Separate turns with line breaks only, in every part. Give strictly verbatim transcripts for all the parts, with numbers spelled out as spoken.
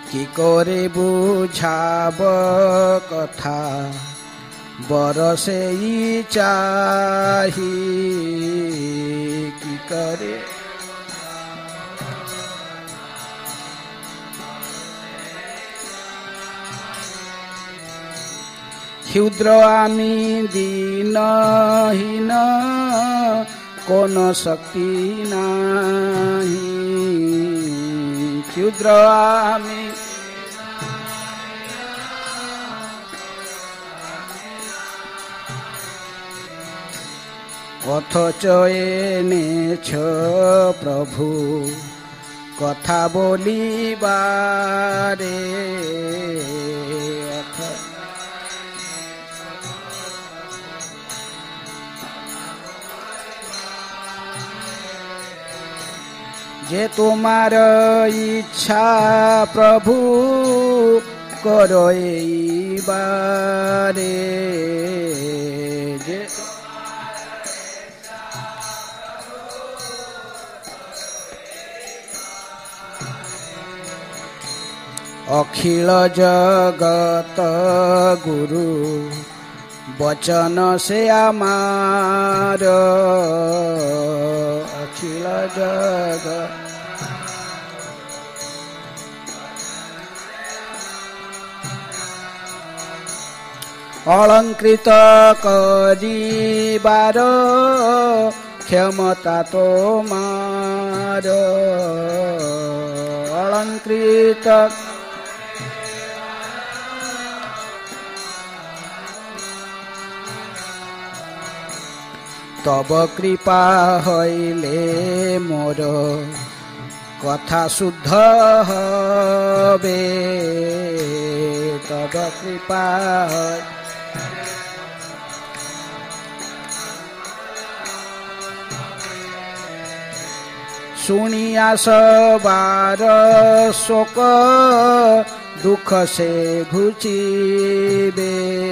কি করে বুঝাব কথা বরসেই চাহি কি করে ক্ষুদ্র আমি দীনহীন কোন শক্তি নাহি ক্ষুদ্র আমি অথচ এনেছ প্রভু কথা বলিবারে যে তোমার ইচ্ছা প্রভু করো এইবারে যে অখিল জগত গুরু বচন সে আমার অখিল জগত অলঙ্কৃত করিবার ক্ষমতা তোমার অলঙ্কৃত তব কৃপা হইলে মোর কথা শুদ্ধ হবে তব কৃপা শুনিয়া সবার শোক দুঃখ সে ঘুচিবে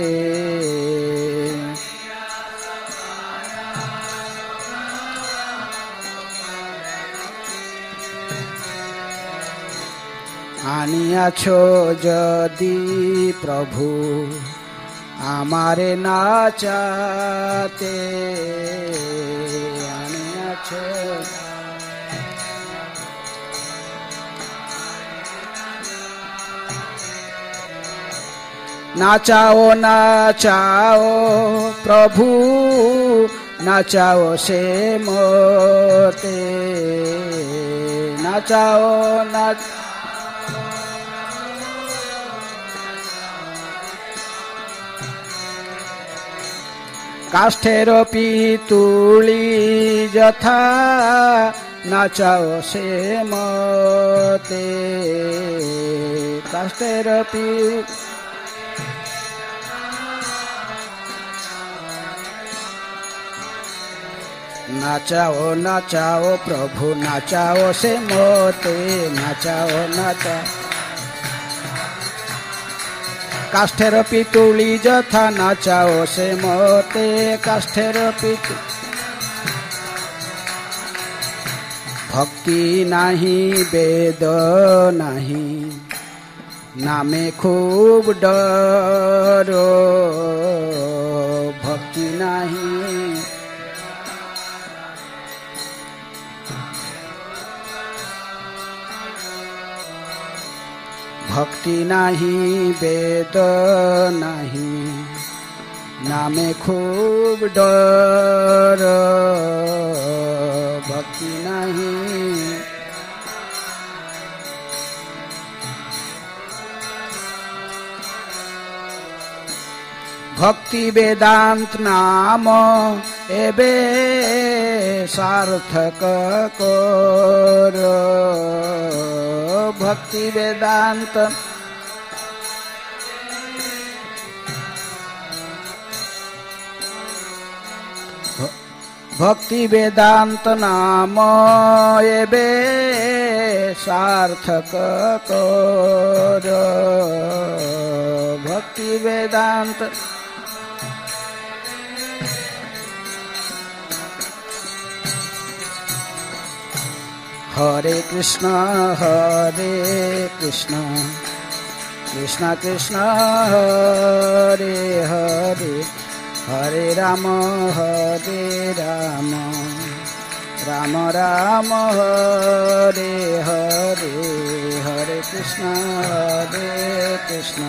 আনিয়াছ যদি প্রভু আমারে নাচাতে আনিয়াছ নাচাও নাচাও প্রভু নাচাও সে মতে নাচাও নাচ কাষ্ঠের পিতুলি যথা নাচাও সে মতে কাষ্ঠের পি নাচাও নাচাও প্রভু নাচাও সে মতে নাচাও নাচাও কাষ্ঠের পিতুলি যথা নাচাও সে মতে কাষ্ঠের পিতু ভক্তি নাহি বেদ নাহি নামে খুব ডর ভক্তি নাহি ভক্তি নাহি বেদ নাহি নামে খুব ডর ভক্তি নাহি ভক্তি বেদান্ত নাম এবে সার্থক কর ভক্তি বেদান্ত ভক্তি বেদান্ত নাম এবে সার্থক কর ভক্তি বেদান্ত हरे कृष्ण हरे कृष्ण कृष्ण कृष्ण हरे हरे हरे राम हरे राम राम राम हरे हरे हरे कृष्ण हरे कृष्ण।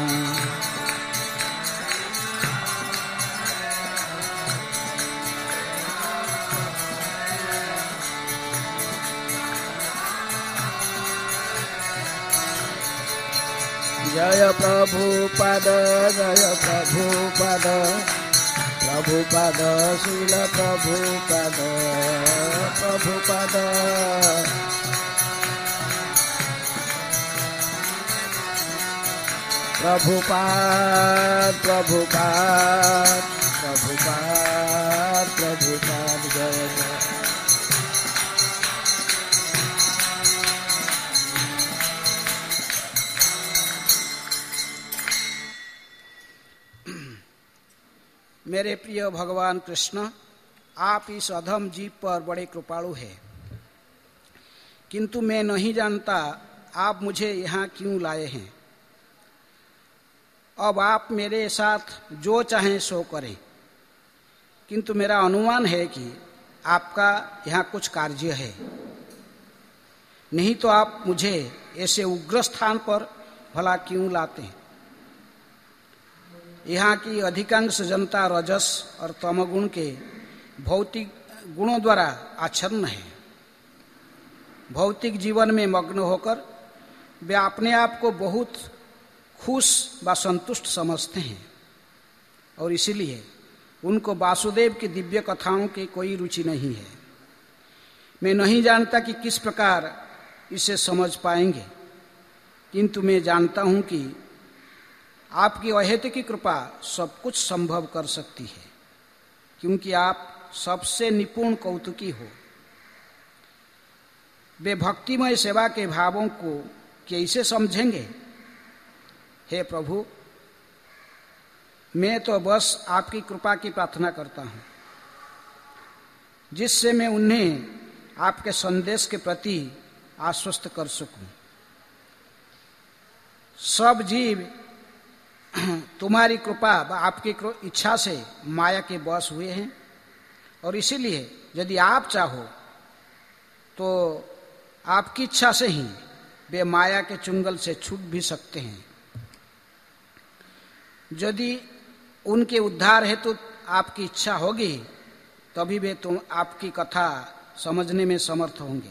जय प्रभुपाद जय प्रभुपाद प्रभुपाद श्रील प्रभुपाद प्रभुपाद प्रभुपाद प्रभुपाद प्रभुपाद प्रभुपाद जय जय। मेरे प्रिय भगवान कृष्ण, आप इस अधम जीव पर बड़े कृपालु हैं, किंतु मैं नहीं जानता आप मुझे यहाँ क्यों लाए हैं। अब आप मेरे साथ जो चाहें सो करें, किंतु मेरा अनुमान है कि आपका यहाँ कुछ कार्य है, नहीं तो आप मुझे ऐसे उग्र स्थान पर भला क्यों लाते हैं। यहाँ की अधिकांश जनता रजस और तमगुण के भौतिक गुणों द्वारा आच्छन्न है। भौतिक जीवन में मग्न होकर वे अपने आप को बहुत खुश व संतुष्ट समझते हैं और इसलिए उनको वासुदेव की दिव्य कथाओं की कोई रुचि नहीं है। मैं नहीं जानता कि किस प्रकार इसे समझ पाएंगे, किंतु मैं जानता हूँ कि आपकी अहेतु की कृपा सब कुछ संभव कर सकती है, क्योंकि आप सबसे निपुण कौतुकी हो। वे भक्तिमय सेवा के भावों को कैसे समझेंगे। हे प्रभु, मैं तो बस आपकी कृपा की प्रार्थना करता हूँ, जिससे मैं उन्हें आपके संदेश के प्रति आश्वस्त कर सकूं। सब जीव तुम्हारी कृपा व आपकी इच्छा से माया के वश हुए हैं और इसीलिए यदि आप चाहो तो आपकी इच्छा से ही वे माया के चुंगल से छूट भी सकते हैं। यदि उनके उद्धार हेतु तो आपकी इच्छा होगी तभी वे तुम आपकी कथा समझने में समर्थ होंगे।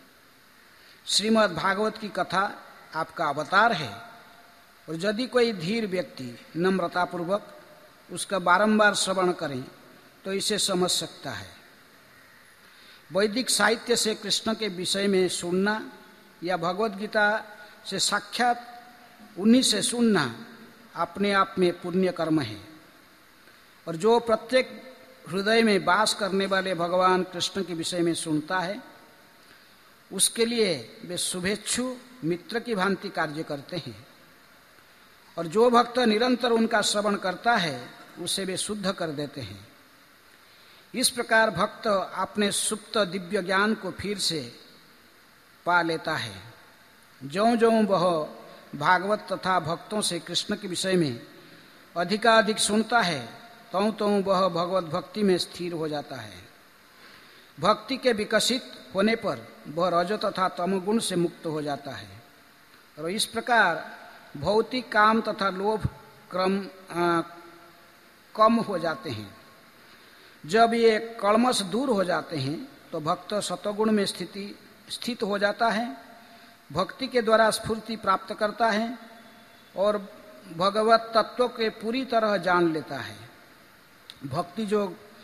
श्रीमद् भागवत की कथा आपका अवतार है और यदि कोई धीर व्यक्ति नम्रतापूर्वक उसका बारंबार श्रवण करें तो इसे समझ सकता है। वैदिक साहित्य से कृष्ण के विषय में सुनना या भगवद गीता से साक्षात उन्हीं से सुनना अपने आप में पुण्य कर्म है और जो प्रत्येक हृदय में वास करने वाले भगवान कृष्ण के विषय में सुनता है उसके लिए वे शुभेच्छु मित्र की भांति कार्य करते हैं और जो भक्त निरंतर उनका श्रवण करता है उसे वे शुद्ध कर देते हैं। इस प्रकार भक्त अपने सुप्त दिव्य ज्ञान को फिर से पा लेता है। ज्यों ज्यों वह भागवत तथा भक्तों से कृष्ण के विषय में अधिकाधिक सुनता है त्यों त्यों वह भगवत भक्ति में स्थिर हो जाता है। भक्ति के विकसित होने पर वह रजो तथा तमोगुण से मुक्त हो जाता है और इस प्रकार भौतिक काम तथा लोभ क्रम आ, कम हो जाते हैं। जब ये कल्मश दूर हो जाते हैं तो भक्त सतोगुण में स्थिति स्थित हो जाता है, भक्ति के द्वारा स्फूर्ति प्राप्त करता है और भगवत तत्व के पूरी तरह जान लेता है। भक्ति जो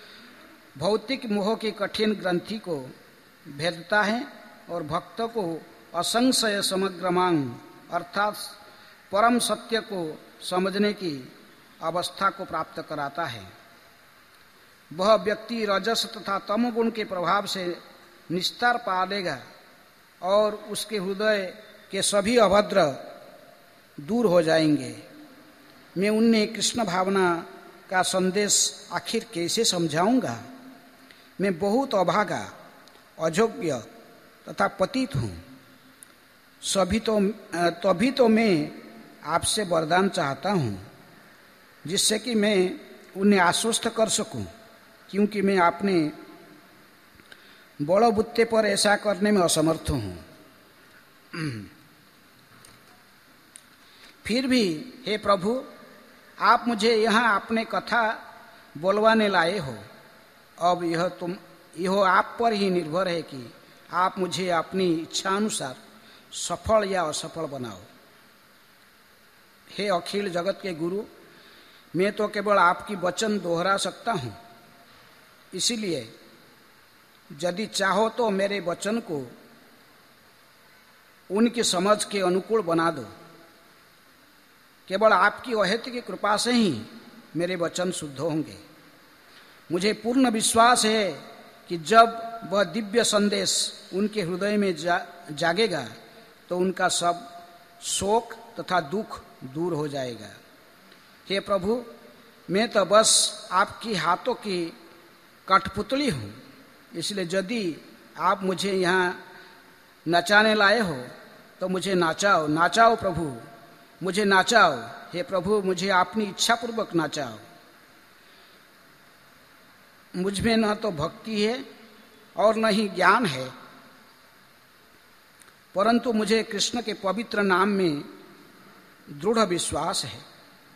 भौतिक मोह की कठिन ग्रंथि को भेदता है और भक्त को असंशय समग्र मांग अर्थात परम सत्य को समझने की अवस्था को प्राप्त कराता है। वह व्यक्ति रजस तथा तमोगुण के प्रभाव से निस्तार पा लेगा और उसके हृदय के सभी अभद्र दूर हो जाएंगे। मैं उन्हें कृष्ण भावना का संदेश आखिर कैसे समझाऊंगा। मैं बहुत अभागा, अयोग्य तथा पतित हूँ, सभी तो तभी तो मैं आपसे वरदान चाहता हूँ जिससे कि मैं उन्हें आश्वस्त कर सकूं, क्योंकि मैं अपने बड़ो बुत्ते पर ऐसा करने में असमर्थ हूँ। फिर भी हे प्रभु, आप मुझे यहाँ अपने कथा बोलवाने लाए हो। अब यह तुम यह आप पर ही निर्भर है कि आप मुझे अपनी इच्छा अनुसार सफल या असफल बनाओ। हे अखिल जगत के गुरु, मैं तो केवल आपकी वचन दोहरा सकता हूँ, इसीलिए यदि चाहो तो मेरे वचन को उनकी समझ के अनुकूल बना दो। केवल आपकी अहेतु की कृपा से ही मेरे वचन शुद्ध होंगे। मुझे पूर्ण विश्वास है कि जब वह दिव्य संदेश उनके हृदय में जा, जागेगा तो उनका सब शोक तथा दुख दूर हो जाएगा। हे प्रभु, मैं तो बस आपकी हाथों की कठपुतली हूँ, इसलिए यदि आप मुझे यहाँ नचाने लाए हो तो मुझे नाचाओ, नाचाओ प्रभु, मुझे नाचाओ। हे प्रभु, मुझे अपनी इच्छा पूर्वक नाचाओ। मुझ में न तो भक्ति है और न ही ज्ञान है, परंतु मुझे कृष्ण के पवित्र नाम में दृढ़ विश्वास है।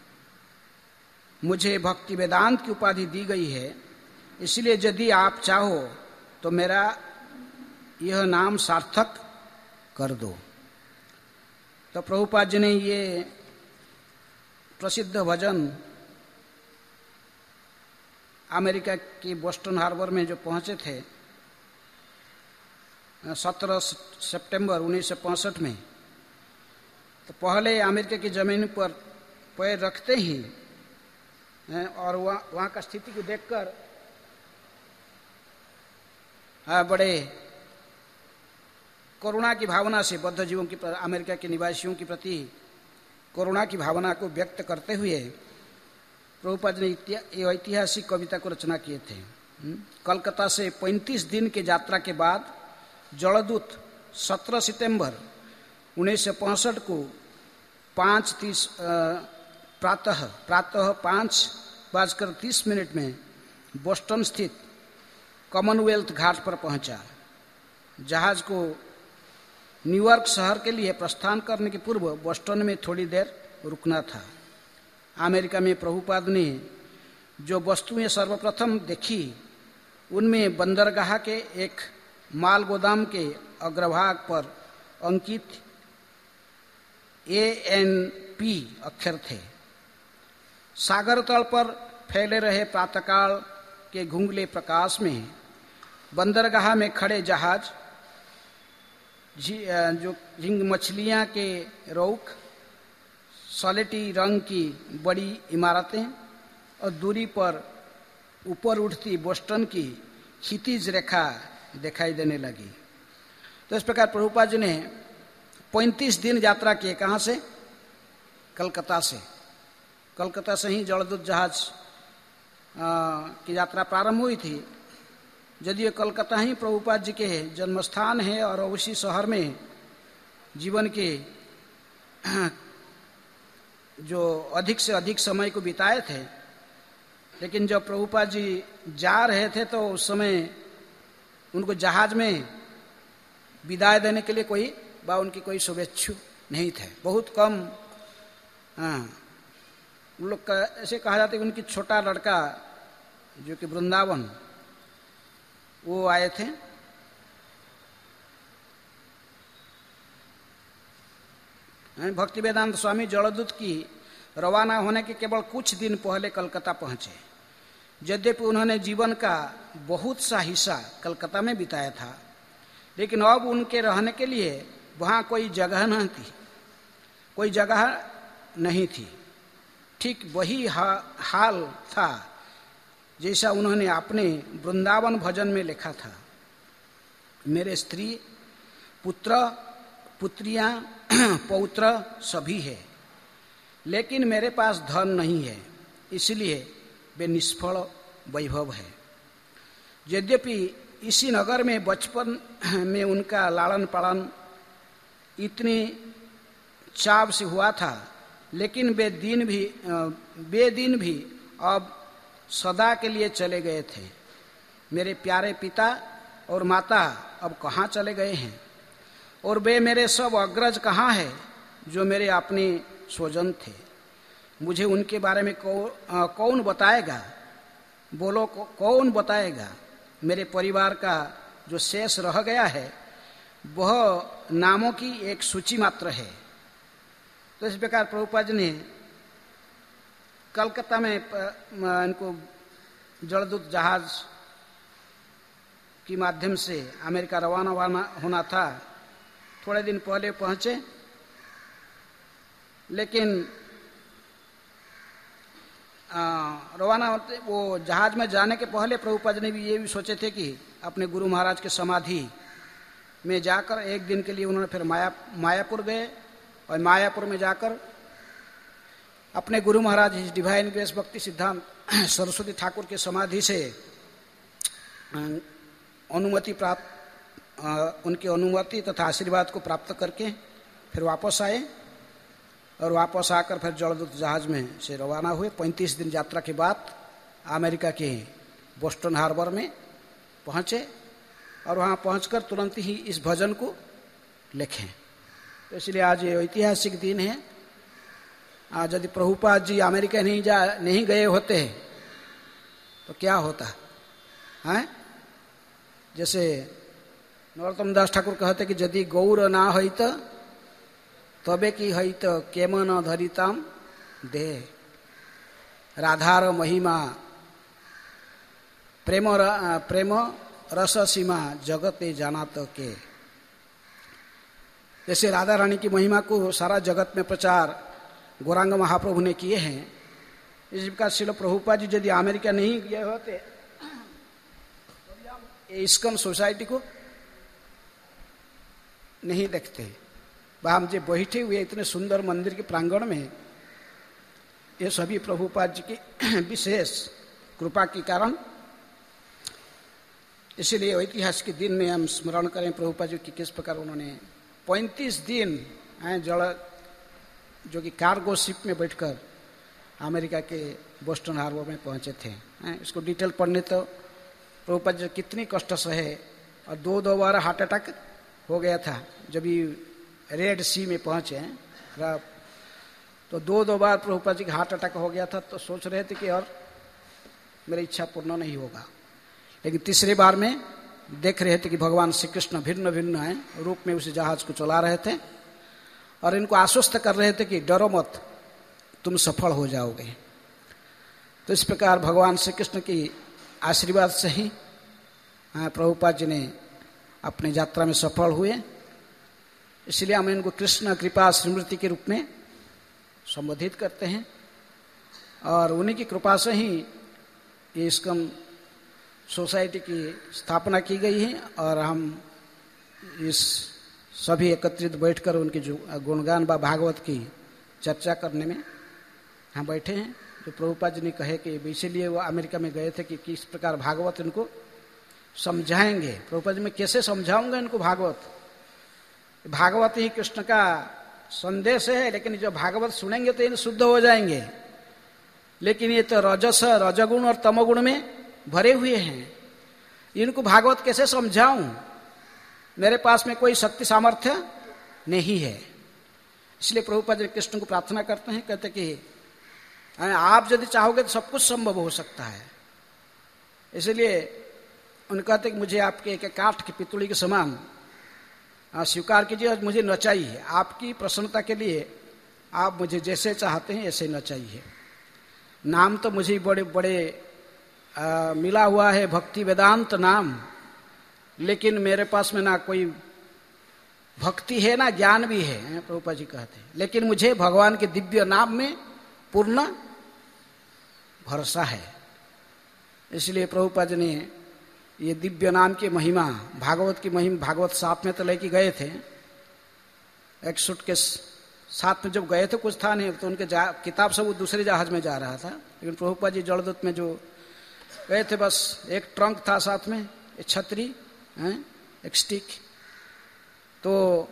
मुझे भक्ति वेदांत की उपाधि दी गई है, इसलिए यदि आप चाहो तो मेरा यह नाम सार्थक कर दो। तो प्रभुपाद जी ने ये प्रसिद्ध भजन अमेरिका की बोस्टन हार्बर में जो पहुंचे थे सत्रह सितंबर उन्नीस सौ पैंसठ में, तो पहले अमेरिका की जमीन पर पैर रखते ही और वहाँ वहाँ का स्थिति को देखकर बड़े करुणा की भावना से बौद्ध जीवों की, अमेरिका के निवासियों के प्रति करुणा की भावना को व्यक्त करते हुए प्रभुपाद ने ये ऐतिहासिक कविता को रचना किए थे। कलकत्ता से पैंतीस दिन के यात्रा के बाद जलदूत सत्रह सितंबर उन्नीस सौ पैंसठ को पाँच तीस प्रातः प्रातः पाँच बजकर तीस मिनट में बोस्टन स्थित कॉमनवेल्थ घाट पर पहुंचा। जहाज को न्यूयॉर्क शहर के लिए प्रस्थान करने के पूर्व बोस्टन में थोड़ी देर रुकना था। अमेरिका में प्रभुपाद ने जो वस्तुएं सर्वप्रथम देखी उनमें बंदरगाह के एक माल गोदाम के अग्रभाग पर अंकित ए एन पी अक्षर थे। सागर तल पर फैले रहे प्रातःकाल के घुंघले प्रकाश में बंदरगाह में खड़े जहाज, जो झींग मछलियां के रौक, सलेटी रंग की बड़ी इमारतें और दूरी पर ऊपर उठती बोस्टन की क्षितिज रेखा दिखाई देने लगी। तो इस प्रकार प्रभुपाद जी ने पैंतीस दिन यात्रा किए। कहाँ से? कलकत्ता से। कलकत्ता से ही जलदूत जहाज की यात्रा प्रारंभ हुई थी। यदि कलकत्ता ही प्रभुपाद जी के जन्मस्थान है और उसी शहर में जीवन के जो अधिक से अधिक समय को बिताए थे, लेकिन जब प्रभुपाद जी जा रहे थे तो उस समय उनको जहाज में विदाई देने के लिए कोई बा उनकी कोई शुभेच्छु नहीं थे। बहुत कम हाँ उन लोग का ऐसे कहा जाता है कि उनकी छोटा लड़का जो कि वृंदावन वो आए थे। भक्ति वेदांत स्वामी जलदूत की रवाना होने के केवल कुछ दिन पहले कलकत्ता पहुंचे। यद्यपि उन्होंने जीवन का बहुत सा हिस्सा कलकत्ता में बिताया था, लेकिन अब उनके रहने के लिए वहाँ कोई जगह नहीं थी, कोई जगह नहीं थी। ठीक वही हा, हाल था जैसा उन्होंने अपने वृंदावन भजन में लिखा था। मेरे स्त्री पुत्र पुत्रियां पौत्र सभी है, लेकिन मेरे पास धन नहीं है, इसलिए वे निष्फल वैभव है। यद्यपि इसी नगर में बचपन में उनका लालन पालन इतनी चाव से हुआ था, लेकिन वे दिन भी वे दिन भी अब सदा के लिए चले गए थे। मेरे प्यारे पिता और माता अब कहाँ चले गए हैं, और वे मेरे सब अग्रज कहाँ हैं जो मेरे अपने स्वजन थे। मुझे उनके बारे में कौ, कौन बताएगा? बोलो कौन बताएगा? मेरे परिवार का जो शेष रह गया है वह नामों की एक सूची मात्र है। तो इस प्रकार प्रभुपाद जी ने कलकत्ता में इनको जलदूत जहाज के माध्यम से अमेरिका रवाना होना था। थोड़े दिन पहले पहुंचे, लेकिन रवाना होते वो जहाज में जाने के पहले प्रभुपाद ने भी ये भी सोचे थे कि अपने गुरु महाराज के समाधि में जाकर एक दिन के लिए उन्होंने फिर माया मायापुर गए, और मायापुर में जाकर अपने गुरु महाराज डिवाइन ग्रेस भक्ति सिद्धांत सरस्वती ठाकुर के समाधि से अनुमति प्राप्त उनकी अनुमति तथा आशीर्वाद को प्राप्त करके फिर वापस आए, और वापस आकर फिर जलदूत जहाज में से रवाना हुए। पैंतीस दिन यात्रा के बाद अमेरिका के बोस्टन हार्बर में पहुँचे, और वहाँ पहुँचकर तुरंत ही इस भजन को लिखें। तो इसलिए आज ये ऐतिहासिक दिन है। आज यदि प्रभुपाद जी अमेरिका नहीं जा नहीं गए होते तो क्या होता है? जैसे नरोत्तम दास ठाकुर कहते कि यदि गौर ना होइत तबे की होइत केम न धरिताम दे, राधार महिमा प्रेम प्रेम रस सीमा जगते जानात के। जैसे राधा रानी की महिमा को सारा जगत में प्रचार गौरांग महाप्रभु ने किए हैं, इस प्रकार श्रील प्रभुपाद जी यदि अमेरिका नहीं गए होते इस्कॉन सोसाइटी को नहीं देखते। वह हम जो बैठे हुए इतने सुंदर मंदिर के प्रांगण में, ये सभी प्रभुपाद जी की विशेष कृपा के कारण। इसीलिए ऐतिहासिक दिन में हम स्मरण करें प्रभुपाद जी की किस प्रकार उन्होंने पैंतीस दिन जल जो कि कार्गो शिप में बैठकर अमेरिका के बोस्टन हार्बर में पहुंचे थे। इसको डिटेल पढ़ने तो प्रभुपाद जी कितनी कष्ट सहे, और दो दो बार हार्ट अटैक हो गया था जब ये रेड सी में पहुंचे हैं, तो दो दो बार प्रभुपाद जी का हार्ट अटैक हो गया था। तो सोच रहे थे कि और मेरी इच्छा पूर्ण नहीं होगा, लेकिन तीसरी बार में देख रहे थे कि भगवान श्री कृष्ण भिन्न भिन्न है रूप में उस जहाज को चला रहे थे, और इनको आश्वस्त कर रहे थे कि डरो मत, तुम सफल हो जाओगे। तो इस प्रकार भगवान श्री कृष्ण की आशीर्वाद से ही प्रभुपाद जी ने अपनी यात्रा में सफल हुए। इसलिए हम इनको कृष्ण कृपा स्मृति के रूप में संबोधित करते हैं, और उन्हीं की कृपा से ही ये इस्कॉन सोसाइटी की स्थापना की गई है। और हम इस सभी एकत्रित बैठकर उनकी जो गुणगान व भागवत की चर्चा करने में हम बैठे हैं। जो प्रभुपाद जी ने कहे कि इसीलिए वो अमेरिका में गए थे कि किस प्रकार भागवत इनको समझाएंगे। प्रभुपाद जी मैं कैसे समझाऊंगा इनको भागवत? भागवत ही कृष्ण का संदेश है, लेकिन जो भागवत सुनेंगे तो इन शुद्ध हो जाएंगे, लेकिन ये तो रजस रजगुण और तमोगुण में भरे हुए हैं। इनको भागवत कैसे समझाऊं? मेरे पास में कोई शक्ति सामर्थ्य नहीं है। इसलिए प्रभुपाद जी कृष्ण को प्रार्थना करते हैं, कहते कि आप यदि चाहोगे तो सब कुछ संभव हो सकता है। इसलिए उन्हें कहते कि मुझे आपके एक काठ की पितुली के समान स्वीकार कीजिए, और मुझे नचाइए। आपकी प्रसन्नता के लिए आप मुझे जैसे चाहते हैं ऐसे नचाइए। नाम तो मुझे बड़े बड़े आ, मिला हुआ है भक्ति वेदांत नाम, लेकिन मेरे पास में ना कोई भक्ति है ना ज्ञान भी है, प्रभुपाद जी कहते हैं, लेकिन मुझे भगवान के दिव्य नाम में पूर्ण भरोसा है। इसलिए प्रभुपाद जी ने ये दिव्य नाम की महिमा, भागवत की महिमा, भागवत साथ में तो लेके गए थे, एक सूट के साथ में जब गए थे कुछ था नहीं, तो उनके किताब सब वो दूसरे जहाज में जा रहा था, लेकिन प्रभुपाद जी जलदूत में जो गए थे बस एक ट्रंक था साथ में, एक छतरी है, एक स्टिक। तो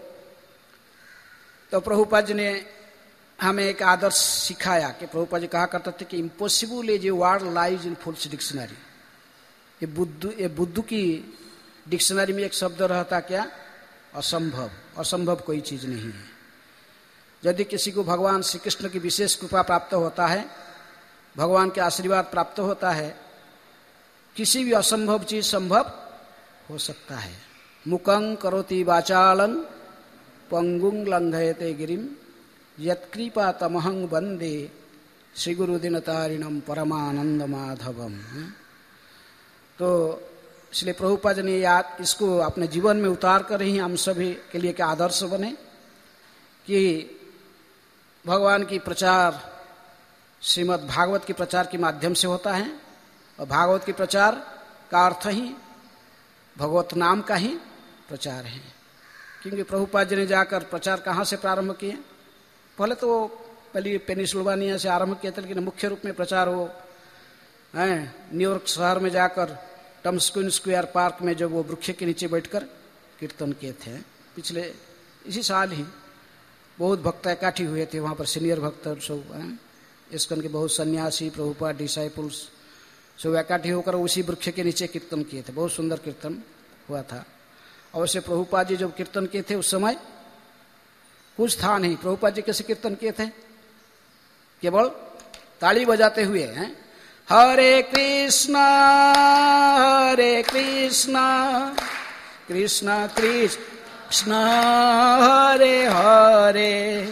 तो प्रभुपाद जी ने हमें एक आदर्श सिखाया कि प्रभुपाद जी कहा करते थे कि impossible is a word lies in fool's dictionary. ये बुद्धू ये बुद्धू की डिक्शनरी में एक शब्द रहता क्या? असंभव। असंभव कोई चीज नहीं है। यदि किसी को भगवान श्री कृष्ण की विशेष कृपा प्राप्त होता है, भगवान के आशीर्वाद प्राप्त होता है, किसी भी असंभव चीज संभव हो सकता है। मुकं करोति वाचालं पंगुं लंघयते गिरिम यत्कृपा तमहं वंदे श्री गुरु दीनतारिणम परमानंद माधवम। तो इसलिए प्रभुपाद ने याद इसको अपने जीवन में उतार कर ही हम सभी के लिए क्या आदर्श बने कि भगवान की प्रचार श्रीमद् भागवत के प्रचार के माध्यम से होता है, और भागवत के प्रचार का अर्थ ही भगवत नाम का ही प्रचार है। क्योंकि प्रभुपाद जी ने जाकर प्रचार कहाँ से प्रारंभ किए? पहले तो वो पहले पेनिसिल्वानिया से आरंभ किया था, लेकिन मुख्य रूप में प्रचार वो न्यूयॉर्क शहर में जाकर टम्स्क्विन स्क्वायर पार्क में जब वो वृक्ष के नीचे बैठकर कीर्तन किए थे। पिछले इसी साल ही बहुत भक्त इकट्ठे हुए थे वहाँ पर, सीनियर भक्त सब, इसकन के बहुत सन्यासी, प्रभुपाद डिसाइपल्स सब इकट्ठे होकर उसी वृक्ष के नीचे कीर्तन किए थे। बहुत सुंदर कीर्तन हुआ था। अवश्य प्रभुपाद जी जब कीर्तन किए थे उस समय कुछ था नहीं। प्रभुपाद जी कैसे कीर्तन किए थे? केवल ताली बजाते हुए हैं, हरे कृष्णा हरे कृष्णा कृष्णा कृष्ण हरे हरे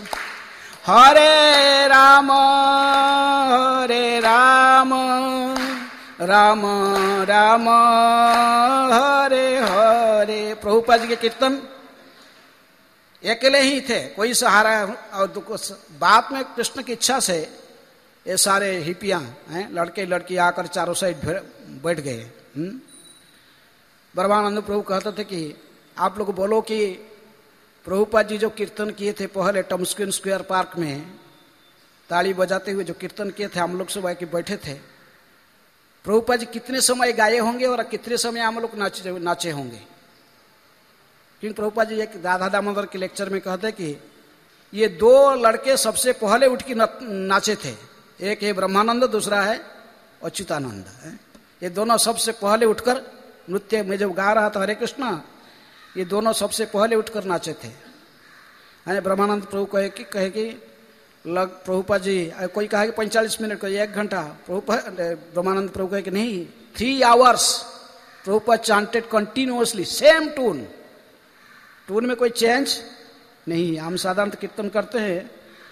हरे राम हरे राम राम राम हरे हरे। प्रभुपाद जी के कीर्तन अकेले ही थे, कोई सहारा। और बाद में कृष्ण की इच्छा से ये सारे हिपियां हैं, लड़के लड़की आकर चारों साइड बैठ गए। ब्रह्मानंद प्रभु कहते थे कि आप लोग बोलो कि प्रभुपाद जी जो कीर्तन किए थे पहले टम्स्क्विन स्क्वायर पार्क में ताली बजाते हुए जो कीर्तन किए थे, हम लोग सब आके बैठे थे, प्रभुपाद जी कितने समय गाए होंगे और कितने समय हम लोग नाचे नाचे होंगे। क्योंकि प्रभुपाद जी एक राधा दामोदर के लेक्चर में कहते कि ये दो लड़के सबसे पहले उठ के नाचे थे, एक है ब्रह्मानंद, दूसरा है अच्युतानंद। ये दोनों सबसे पहले उठकर नृत्य में जब गा रहा था हरे कृष्णा, ये दोनों सबसे पहले उठकर नाचे थे। ब्रह्मानंद प्रभु कहे कि कहे कि लग प्रभुपाद जी, कोई कहा कि पैंतालीस मिनट, कोई एक घंटा। प्रभुपाद ब्रह्मानंद प्रभु कहे कि नहीं, three hours Prabhupada chanted continuously same tune. Tune में कोई चेंज नहीं। हम साधारणतः कीर्तन करते हैं,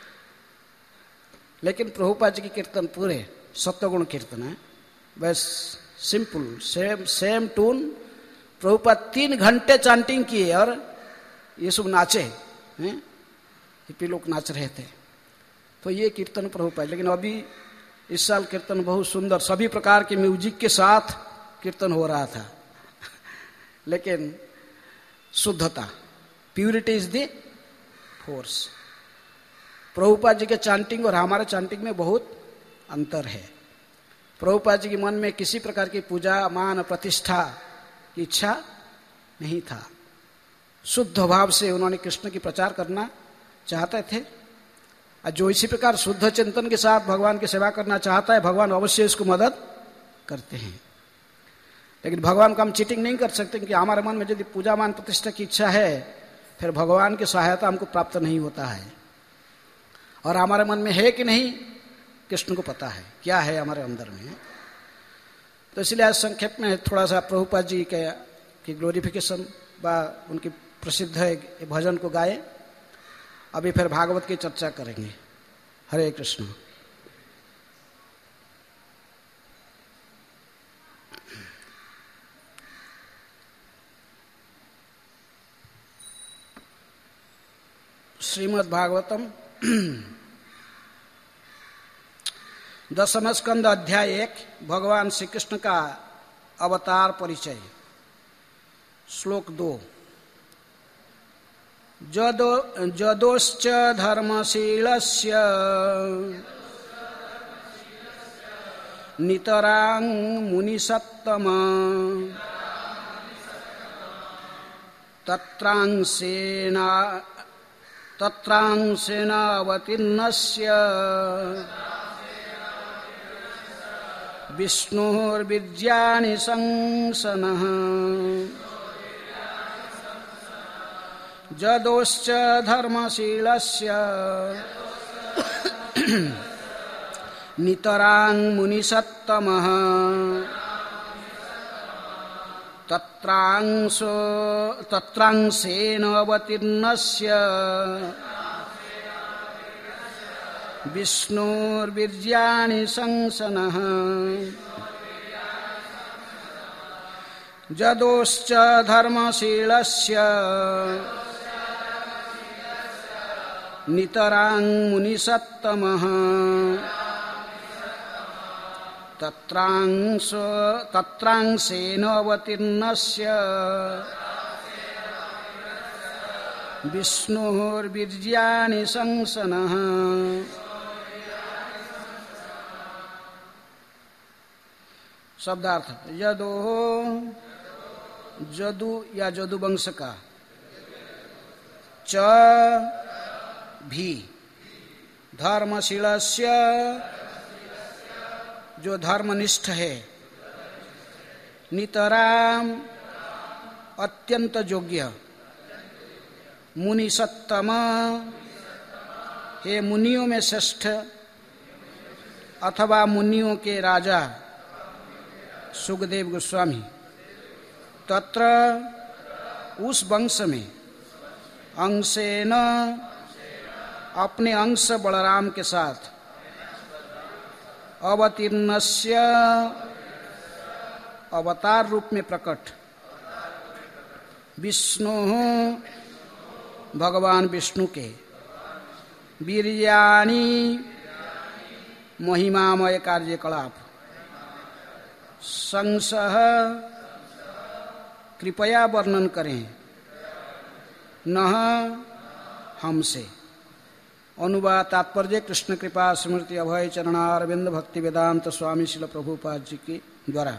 लेकिन प्रभुपाद जी की कीर्तन पूरे सत्वगुण कीर्तन है, बस simple same same tune. Prabhupada तीन घंटे चांटिंग किए और ये सब नाचे हैं, हिप्पी लोग नाच रहे थे। तो ये कीर्तन प्रभुपाद। लेकिन अभी इस साल कीर्तन बहुत सुंदर, सभी प्रकार के म्यूजिक के साथ कीर्तन हो रहा था, लेकिन शुद्धता, purity is the force. Prabhupada ji के चांटिंग और हमारे चांटिंग में बहुत अंतर है। प्रभुपाद जी के मन में किसी प्रकार की पूजा मान प्रतिष्ठा की इच्छा नहीं था। शुद्ध भाव से उन्होंने कृष्ण की प्रचार करना चाहते थे, और जो इसी प्रकार शुद्ध चिंतन के साथ भगवान की सेवा करना चाहता है, भगवान अवश्य इसको मदद करते हैं। लेकिन भगवान को हम चीटिंग नहीं कर सकते, क्योंकि हमारे मन में यदि पूजा मान प्रतिष्ठा की इच्छा है, फिर भगवान की सहायता हमको प्राप्त नहीं होता है। और हमारे मन में है कि नहीं, कृष्ण को पता है क्या है हमारे अंदर में। तो इसलिए आज संक्षेप में थोड़ा सा प्रभुपाद जी के की ग्लोरिफिकेशन व उनकी प्रसिद्ध भजन को गाए। अभी फिर भागवत की चर्चा करेंगे। हरे कृष्ण। श्रीमद् भागवतम दसम स्कंद अध्याय एक, भगवान श्री कृष्ण का अवतार परिचय। श्लोक दो। जदो जदोश्च धर्मशीलस्य नितरां मुनिसत्तम तत्रांसेना तत्रांसेनावतीर्णस्य विष्णुर्वीर्याणि संसनः जदोश्च धर्मशीलस्य नितरां मुनिसत्तमः तत्रांसो तत्रांसेन अवतीर्णस्य विष्णुर्वीर्याणि संसनः जदोश्च धर्मशीलस्य नितरां मुनिसत्तमः तत्रांसो तत्रांसेन अवतीर्णस्य विष्णुर्वीर्याणि संसनः। शब्दार्थ यदो जदु या जदु वंश का च भी धर्मशीलस्य जो धर्मनिष्ठ है नितराम अत्यंत योग्य मुनि सत्तम हे मुनियों में श्रेष्ठ अथवा मुनियों के राजा सुखदेव गोस्वामी तत्र उस वंश में अंशेन अपने अंश बलराम के साथ अवतीर्णस्य अवतार रूप में प्रकट विष्णु भगवान विष्णु के वीर्याणि महिमामय कार्यकलाप संसह कृपया वर्णन करें नह हमसे। अनुवाद तात्पर्य कृष्ण कृपा स्मृति अभय चरणारविंद भक्ति वेदांत स्वामी श्रील प्रभुपाद जी के द्वारा।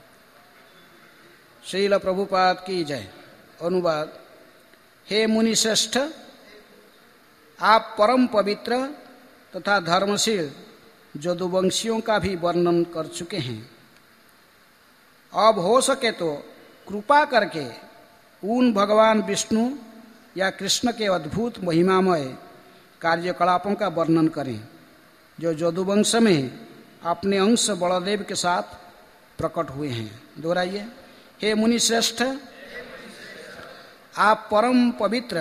श्रील प्रभुपाद की जय। अनुवाद हे मुनि श्रेष्ठ आप परम पवित्र तथा धर्मशील जदुवंशियों का भी वर्णन कर चुके हैं। अब हो सके तो कृपा करके उन भगवान विष्णु या कृष्ण के अद्भुत महिमामय कार्यकलापों का वर्णन करें जो जदुवंश में अपने अंश बलदेव के साथ प्रकट हुए हैं। दोहराइए हे मुनि श्रेष्ठ आप परम पवित्र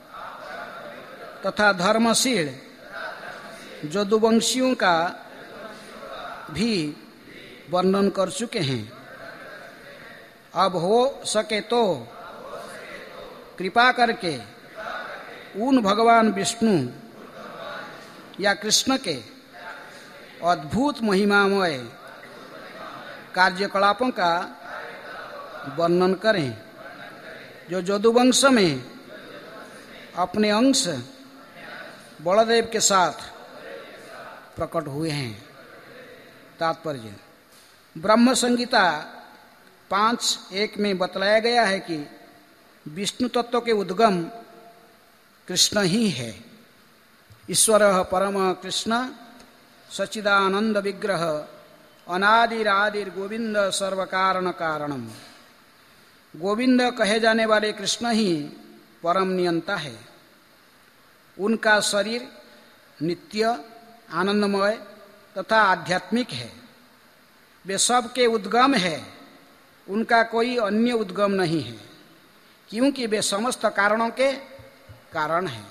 तथा धर्मशील जदुवंशियों का भी वर्णन कर चुके हैं। अब हो सके तो कृपा करके उन भगवान विष्णु या कृष्ण के अद्भुत महिमामय कार्यकलापों का वर्णन करें जो जदुवंश में अपने अंश बलदेव के साथ प्रकट हुए हैं। तात्पर्य ब्रह्म संहिता पांच एक में बतलाया गया है कि विष्णु तत्व के उद्गम कृष्ण ही है। ईश्वर परम कृष्ण सच्चिदानंद विग्रह अनादिरादिर गोविंद सर्व कारण कारणम। गोविंद कहे जाने वाले कृष्ण ही परम नियंता है। उनका शरीर नित्य आनंदमय तथा आध्यात्मिक है। वे सबके उद्गम है, उनका कोई अन्य उद्गम नहीं है क्योंकि वे समस्त कारणों के कारण है।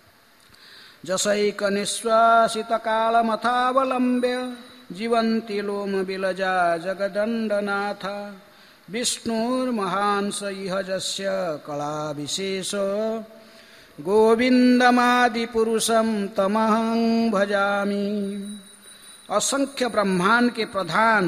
जसैक निश्वासित कालमथावलंब्य जीवन्ति लोम बिलजा जगदण्डनाथ विष्णुर्महांस इह जस्य कला विशेष गोविंदमादिपुरुषं तमहं भजामि। असंख्य ब्रह्मांड के प्रधान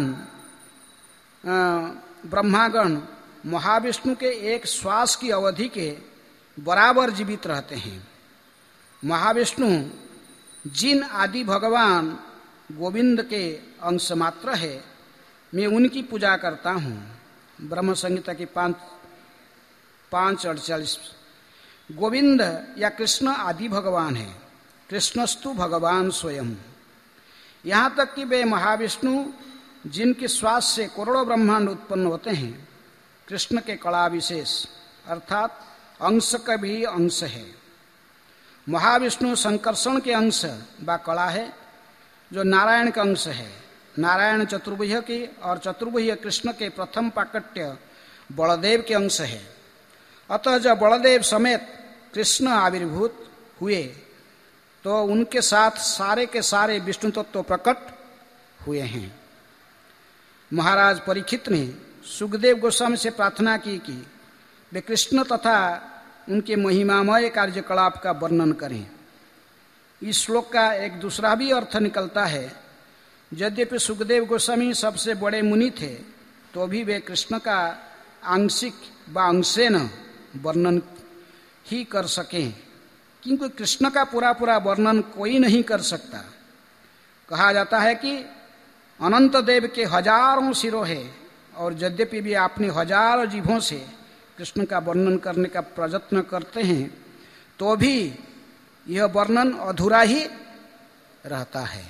ब्रह्मागण महाविष्णु के एक श्वास की अवधि के बराबर जीवित रहते हैं। महाविष्णु जिन आदि भगवान गोविंद के अंश मात्र है, मैं उनकी पूजा करता हूँ। ब्रह्म संहिता की पांच पांच अड़चालीस। गोविंद या कृष्ण आदि भगवान है, कृष्णस्तु भगवान स्वयं। यहाँ तक कि वे महाविष्णु जिनके श्वास से करोड़ों ब्रह्मांड उत्पन्न होते हैं, कृष्ण के कला विशेष अर्थात अंश का भी अंश है। महाविष्णु संकर्षण के अंश व कला है, जो नारायण का अंश है। नारायण चतुर्भुज की और चतुर्भुज कृष्ण के प्रथम प्राकट्य बलदेव के अंश है। अतः जब बलदेव समेत कृष्ण आविर्भूत हुए तो उनके साथ सारे के सारे विष्णु तत्व प्रकट हुए हैं। महाराज परीक्षित ने सुखदेव गोस्वामी से प्रार्थना की कि वे कृष्ण तथा उनके महिमामय कार्यकलाप का वर्णन करें। इस श्लोक का एक दूसरा भी अर्थ निकलता है। यद्यपि सुखदेव गोस्वामी सबसे बड़े मुनि थे, तो भी वे कृष्ण का आंशिक व अंशेन वर्णन ही कर सकें, क्योंकि कृष्ण का पूरा पूरा वर्णन कोई नहीं कर सकता। कहा जाता है कि अनंत देव के हजारों सिरों है, और यद्यपि भी अपने हजारों जीभों से कृष्ण का वर्णन करने का प्रयत्न करते हैं, तो भी यह वर्णन अधूरा ही रहता है।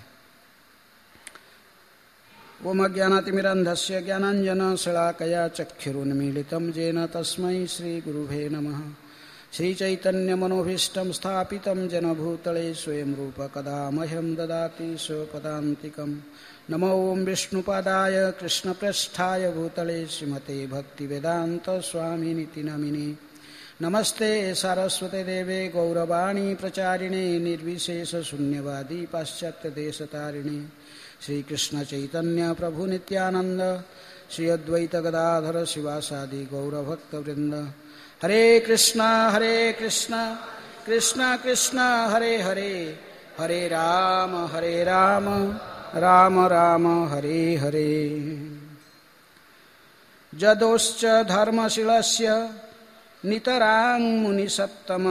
ओम अज्ञानातिमिरन्धस्य ज्ञानाञ्जन शलाकया चक्षुरुन्मीलितं येन तस्मै श्रीगुरुवे नमः। श्रीचैतन्यमनोभीष्टं स्थापितं जनभूतले स्वयं रूप कदा मह्यं ददाति स्वपदान्तिकम्। नमो ओं विष्णुपादाय कृष्णप्रेष्ठाय भूतले श्रीमते भक्तिवेदांत स्वामिनिति नमिने। नमस्ते सारस्वते देवे गौरवाणी प्रचारिणे निर्विशेष शून्यवादी पाश्चात्य देशतारिणे। श्रीकृष्ण चैतन्य प्रभु नित्यानंद श्री अद्वैत गदाधर शिवासादि गौरभक्तवृंद। हरे कृष्णा हरे कृष्णा कृष्णा कृष्णा हरे हरे, हरे राम हरे राम राम राम हरे हरे। जदोश्च धर्मशीलस्य नितरां मुनिसत्तम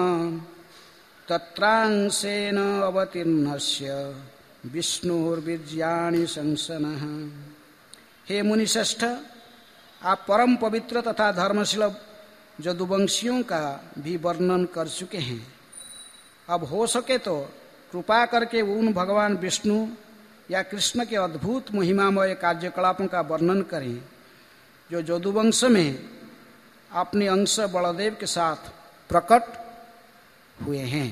तत्रांसेन अवतीर्णस्य विष्णुर्वीर्याणि संसनः। हे मुनिश्रेष्ठ, आप परम पवित्र तथा धर्मशील जदुवंशियों का भी वर्णन कर चुके हैं। अब हो सके तो कृपा करके उन भगवान विष्णु या कृष्ण के अद्भुत महिमामय कार्यकलापों का वर्णन करें, जो जदुवंश में अपने अंश बलदेव के साथ प्रकट हुए हैं।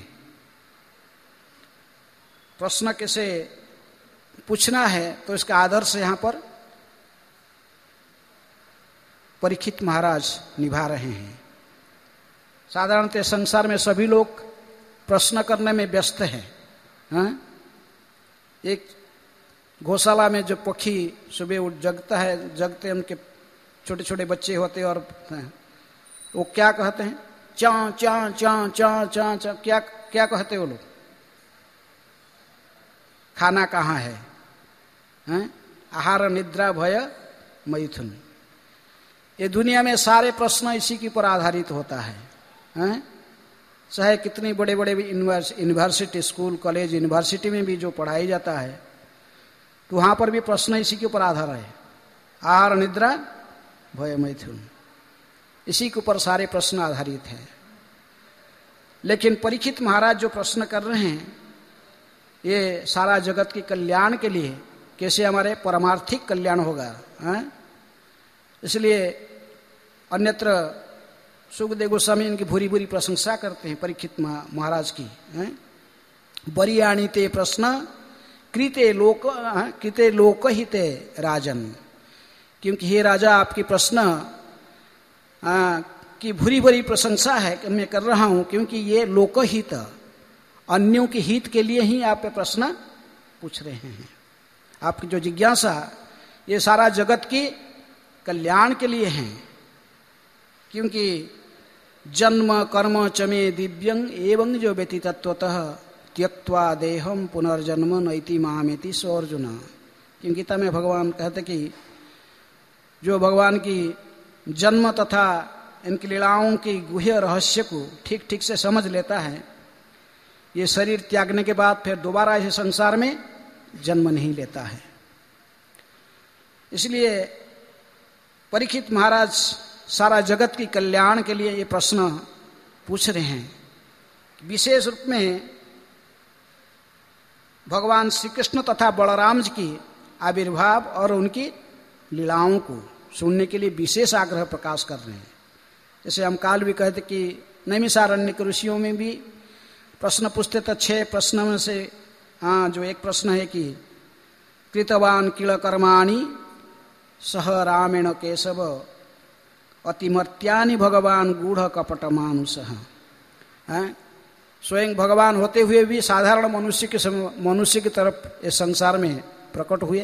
प्रश्न कैसे पूछना है तो इसका आदर्श यहाँ पर परीक्षित महाराज निभा रहे हैं। साधारणतः संसार में सभी लोग प्रश्न करने में व्यस्त हैं। हाँ? एक गौशाला में जो पक्षी सुबह उठ जगता है, जगते उनके छोटे छोटे बच्चे होते और वो क्या कहते हैं? चा चा चा चा चा चा क्या क्या कहते हैं वो लोग? खाना कहाँ है? हैं? आहार निद्रा भय मैथुन। ये दुनिया में सारे प्रश्न इसी के ऊपर आधारित होता है। हैं? चाहे कितनी बड़े बड़े यूनिवर्सिटी, स्कूल, कॉलेज, यूनिवर्सिटी में भी जो पढ़ाई जाता है, तो वहाँ पर भी प्रश्न इसी के ऊपर आधार है। आहार निद्रा भय मैथुन, इसी के ऊपर सारे प्रश्न आधारित हैं। लेकिन परीक्षित महाराज जो प्रश्न कर रहे हैं, ये सारा जगत के कल्याण के लिए, कैसे हमारे परमार्थिक कल्याण होगा। हैं? इसलिए अन्यत्र सुखदेव गोस्वामी इनकी भूरी भूरी प्रशंसा करते हैं परीक्षित महाराज की। हैं? बरियाणी ते प्रश्न कृते लोक कृते लोकहिते राजन। क्योंकि हे राजा, आपकी प्रश्न आ, की भूरी भूरी प्रशंसा है कि मैं कर रहा हूं, क्योंकि ये लोकहित, अन्यों के हित के लिए ही आप प्रश्न पूछ रहे हैं। आपकी जो जिज्ञासा, ये सारा जगत की कल्याण के लिए है। क्योंकि जन्म कर्म चमे दिव्यं एवं जो व्यति तत्वतः त्यक्त्वा देहम पुनर्जन्म नैति मामेति सो अर्जुन। क्योंकि गीता में भगवान कहते कि जो भगवान की जन्म तथा इनकी लीलाओं की गुह्य रहस्य को ठीक ठीक से समझ लेता है, ये शरीर त्यागने के बाद फिर दोबारा इस संसार में जन्म नहीं लेता है। इसलिए परीक्षित महाराज सारा जगत की कल्याण के लिए ये प्रश्न पूछ रहे हैं। विशेष रूप में भगवान श्री कृष्ण तथा बलराम जी की आविर्भाव और उनकी लीलाओं को सुनने के लिए विशेष आग्रह प्रकाश कर रहे हैं। जैसे हम काल भी कहते कि नैमिषारण्य के ऋषियों में भी प्रश्न पूछते तो छह प्रश्न में से हाँ जो एक प्रश्न है कि कृतवान किल कर्माणि सह रामेण केशव अतिमर्त्यानि भगवान गूढ़ कपट मानुषः। स्वयं भगवान होते हुए भी साधारण मनुष्य के मनुष्य की तरफ इस संसार में प्रकट हुए।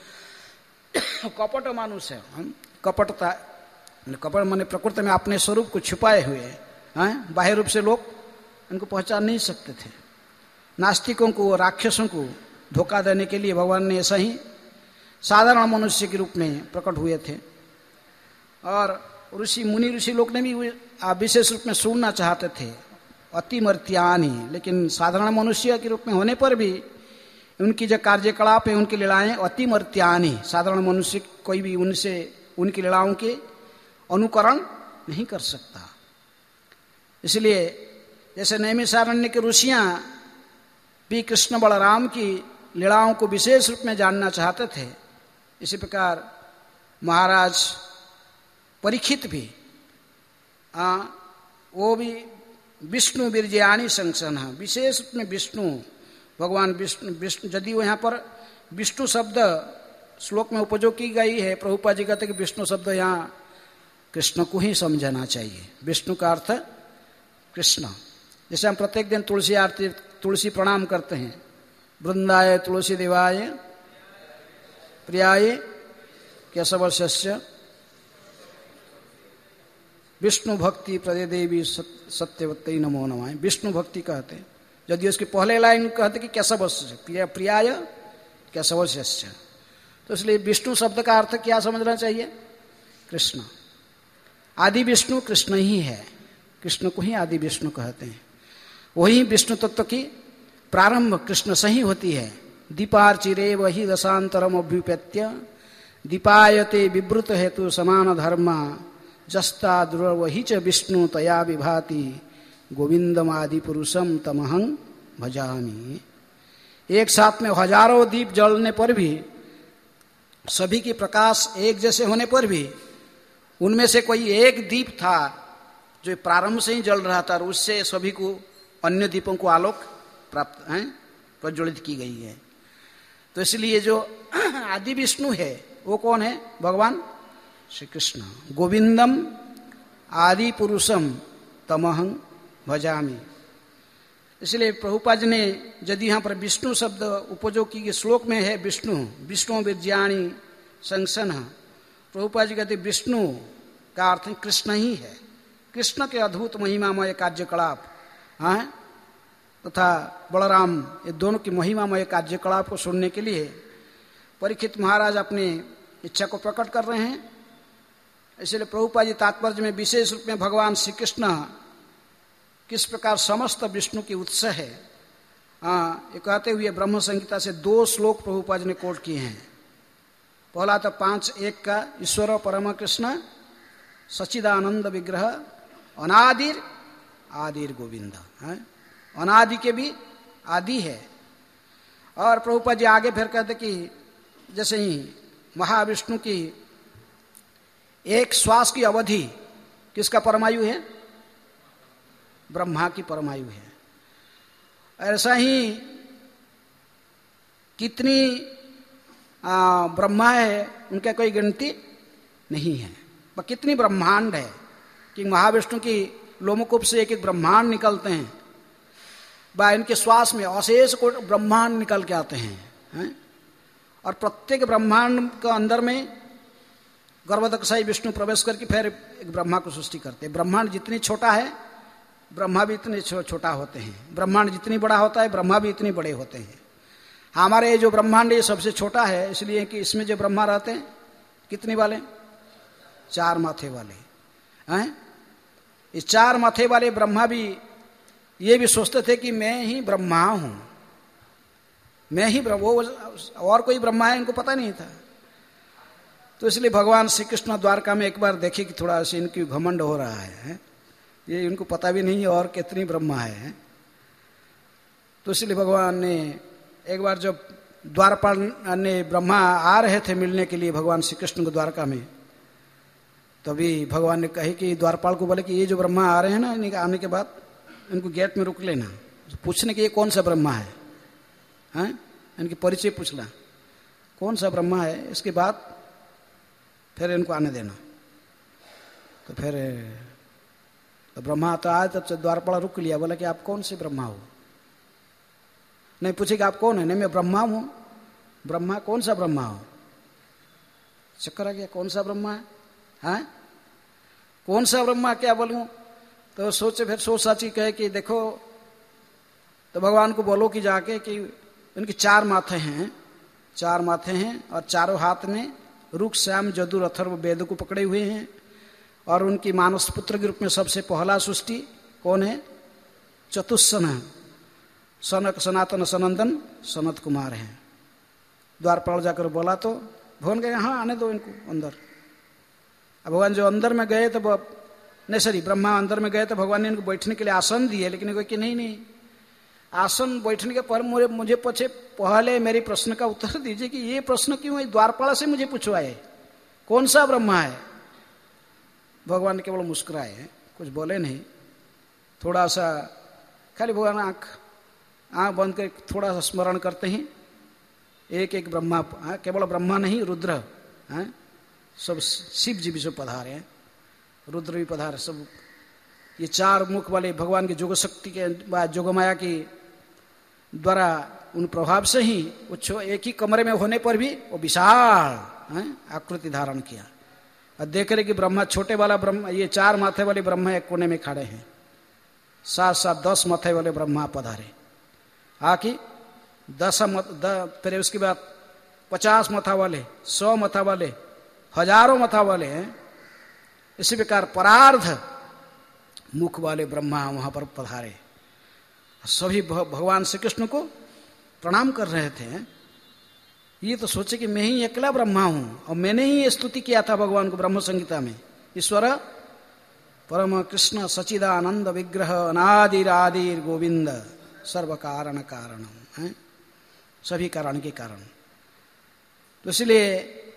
कपट मानुष है, कपटता कपट माने प्रकृति में अपने स्वरूप को छुपाए हुए हैं। बाह्य रूप से लोग इनको पहचान नहीं सकते थे। नास्तिकों को, राक्षसों को धोखा देने के लिए भगवान ने ऐसा ही साधारण मनुष्य के रूप में प्रकट हुए थे। और ऋषि मुनि ऋषि लोग ने भी विशेष रूप में सुनना चाहते थे अतिमर्त्यानि, लेकिन साधारण मनुष्य के रूप में होने पर भी उनकी जो कार्यकलाप है, उनकी लीलाएं अतिमर्त्यानि, साधारण मनुष्य कोई भी उनसे उनकी लीलाओं के अनुकरण नहीं कर सकता। इसलिए जैसे नैमिषारण्य के ऋषियां भी कृष्ण बलराम की लीलाओं को विशेष रूप में जानना चाहते थे, इसी प्रकार महाराज परीक्षित भी आ, वो भी विष्णु बीर्याणी संसन, विशेष रूप में विष्णु भगवान विष्णु विष्णु यदि वो यहाँ पर विष्णु शब्द श्लोक में उपयोग की गई है, प्रभुपाद जी कहते कि विष्णु शब्द यहाँ कृष्ण को ही समझना चाहिए। विष्णु का अर्थ कृष्ण। जैसे हम प्रत्येक दिन तुलसी आरती तुलसी प्रणाम करते हैं, वृंदाय तुलसी देवाय प्रियाय केशवस्य विष्णु भक्ति प्रदे देवी सत्यवती नमो नमः। विष्णु भक्ति कहते हैं। यदि उसकी पहले लाइन कहते कि केशवस्य प्रिया प्रियाय केशवस्य, तो इसलिए विष्णु शब्द का अर्थ क्या समझना चाहिए? कृष्ण। आदि विष्णु कृष्ण ही है, कृष्ण को ही आदि विष्णु कहते हैं। वही विष्णु तत्व की प्रारंभ कृष्ण से ही होती है। दीपार्चिरे वही दशांतरम अभ्युपेत्य दीपायते विवृत हेतु समान धर्म जस्ता दुर्वही च विष्णु तया विभाति गोविंदम आदि पुरुषम तमहं भजामि। एक साथ में हजारों दीप जलने पर भी, सभी की प्रकाश एक जैसे होने पर भी, उनमें से कोई एक दीप था जो प्रारंभ से ही जल रहा था और उससे सभी को अन्य दीपों को आलोक प्राप्त है, प्रज्वलित की गई है। तो इसलिए जो आदि विष्णु है वो कौन है? भगवान श्री कृष्ण। गोविंदम आदि पुरुषम तमहं भजामि। इसलिए प्रभुपाद जी ने यदि यहाँ पर विष्णु शब्द उपयोग की श्लोक में है विष्णु विष्णु विज्ञानी संसन, प्रभुपाद जी कहते विष्णु का अर्थ कृष्ण ही है। कृष्ण के अद्भुत महिमामय कार्यकलाप हाँ तथा तो बलराम, ये दोनों की महिमामय कार्यकलाप को सुनने के लिए परीक्षित महाराज अपनी इच्छा को प्रकट कर रहे हैं। इसलिए प्रभुपाद जी तात्पर्य में विशेष रूप में भगवान श्री कृष्ण किस प्रकार समस्त विष्णु की उत्स है हाँ ये कहते हुए ब्रह्म संहिता से दो श्लोक प्रभुपाद जी ने कोट किए हैं। पहला तो पांच एक का ईश्वर परम कृष्ण सच्चिदानंद विग्रह अनादिर आदिर गोविंद है, अनादि के भी आदि है। और प्रभुपाद जी आगे फिर कहते कि जैसे ही महाविष्णु की एक श्वास की अवधि किसका परमायु है? ब्रह्मा की परमायु है। ऐसा ही कितनी ब्रह्मा है उनका कोई गिनती नहीं है। पर कितनी ब्रह्मांड है कि महाविष्णु की लोमकूप से एक एक ब्रह्मांड निकलते हैं, व इनके श्वास में अशेष को ब्रह्मांड निकल के आते हैं, हैं? और प्रत्येक ब्रह्मांड के अंदर में गर्भदक्षाई विष्णु प्रवेश करके फिर एक ब्रह्मा को सृष्टि करते हैं। ब्रह्मांड जितनी छोटा है ब्रह्मा भी इतने छो, छोटा होते हैं। ब्रह्मांड जितनी बड़ा होता है ब्रह्मा भी इतनी बड़े होते हैं। हमारे ये जो ब्रह्मांड ये सबसे छोटा है इसलिए कि इसमें जो ब्रह्मा रहते हैं कितने वाले? चार माथे वाले हैं। इस चार माथे वाले ब्रह्मा भी ये भी सोचते थे कि मैं ही ब्रह्मा हूं, मैं ही ब्रह्मा, वो और कोई ब्रह्मा है इनको पता नहीं था। तो इसलिए भगवान श्री कृष्ण द्वारका में एक बार देखे कि थोड़ा सा इनकी घमंड हो रहा है, ये इनको पता भी नहीं है और कितनी ब्रह्मा है। तो इसलिए भगवान ने एक बार जब द्वारपाल ने ब्रह्मा आ रहे थे मिलने के लिए भगवान श्री कृष्ण को द्वारका में, तभी भगवान ने कहे कि द्वारपाल को बोले कि ये जो ब्रह्मा आ रहे हैं ना, इनके आने के बाद इनको गेट में रुक लेना, पूछने के ये कौन सा ब्रह्मा है, हैं? इनके परिचय पूछना कौन सा ब्रह्मा है, इसके बाद फिर इनको आने देना। तो फिर तो ब्रह्मा तो आए, तब से द्वारपाल रुक लिया, बोला कि आप कौन से ब्रह्मा हो? नहीं पूछे कि आप कौन है? नहीं मैं ब्रह्मा हूं। ब्रह्मा कौन सा ब्रह्मा हो? चक्कर आ गया, कौन सा ब्रह्मा है, हैं? कौन सा ब्रह्मा क्या बोलूं? तो सोचे, फिर सोच साची कहे कि देखो, तो भगवान को बोलो कि जाके कि इनके चार माथे हैं, चार माथे हैं और चारों हाथ में रुक श्याम जदुर अथर्व वेद को पकड़े हुए हैं, और उनकी मानस पुत्र के रूप में सबसे पहला सृष्टि कौन है? चतुस्सन सनक सनातन सनंदन सनत कुमार हैं। द्वारपाल जाकर बोला तो भगवान गए, हाँ आने दो इनको अंदर। अब भगवान जो अंदर में गए तो नहीं सॉरी ब्रह्मा अंदर में गए तो भगवान ने इनको बैठने के लिए आसन दिए, लेकिन कोई कि नहीं नहीं आसन बैठने के पर मुझे मुझे पछे पहले मेरे प्रश्न का उत्तर दीजिए कि ये प्रश्न क्यों है द्वारपाल से मुझे पूछवाए, कौन सा ब्रह्मा है? भगवान केवल मुस्कुराए, कुछ बोले नहीं। थोड़ा सा खाली भगवान आंख आंख बंद कर थोड़ा सा स्मरण करते हैं, एक एक ब्रह्मा, केवल ब्रह्मा नहीं रुद्र, हैं? सब शिव जी भी सब पधारे हैं, रुद्र भी पधारे, सब ये चार मुख वाले भगवान की जोग शक्ति के जोगमाया की द्वारा उन प्रभाव से ही वो एक ही कमरे में होने पर भी वो विशाल आकृति धारण किया। और देख रहे कि ब्रह्मा छोटे वाला ब्रह्मा, ये चार माथे वाले ब्रह्मा एक कोने में खड़े हैं, साथ साथ दस माथे वाले ब्रह्मा पधारे, आकि दस मत फिर उसके बाद पचास मथा वाले, सौ मथा वाले, हजारों मथा वाले हैं। इसी प्रकार परार्ध मुख वाले ब्रह्मा वहां पर पधारे, सभी भगवान श्री कृष्ण को प्रणाम कर रहे थे। ये तो सोचे कि मैं ही अकेला ब्रह्मा हूं, और मैंने ही स्तुति किया था भगवान को ब्रह्म संहिता में, ईश्वर परम कृष्ण सचिदानंद विग्रह अनादिरादिर गोविंद सर्व कारण कारण है, सभी कारण के कारण। तो इसलिए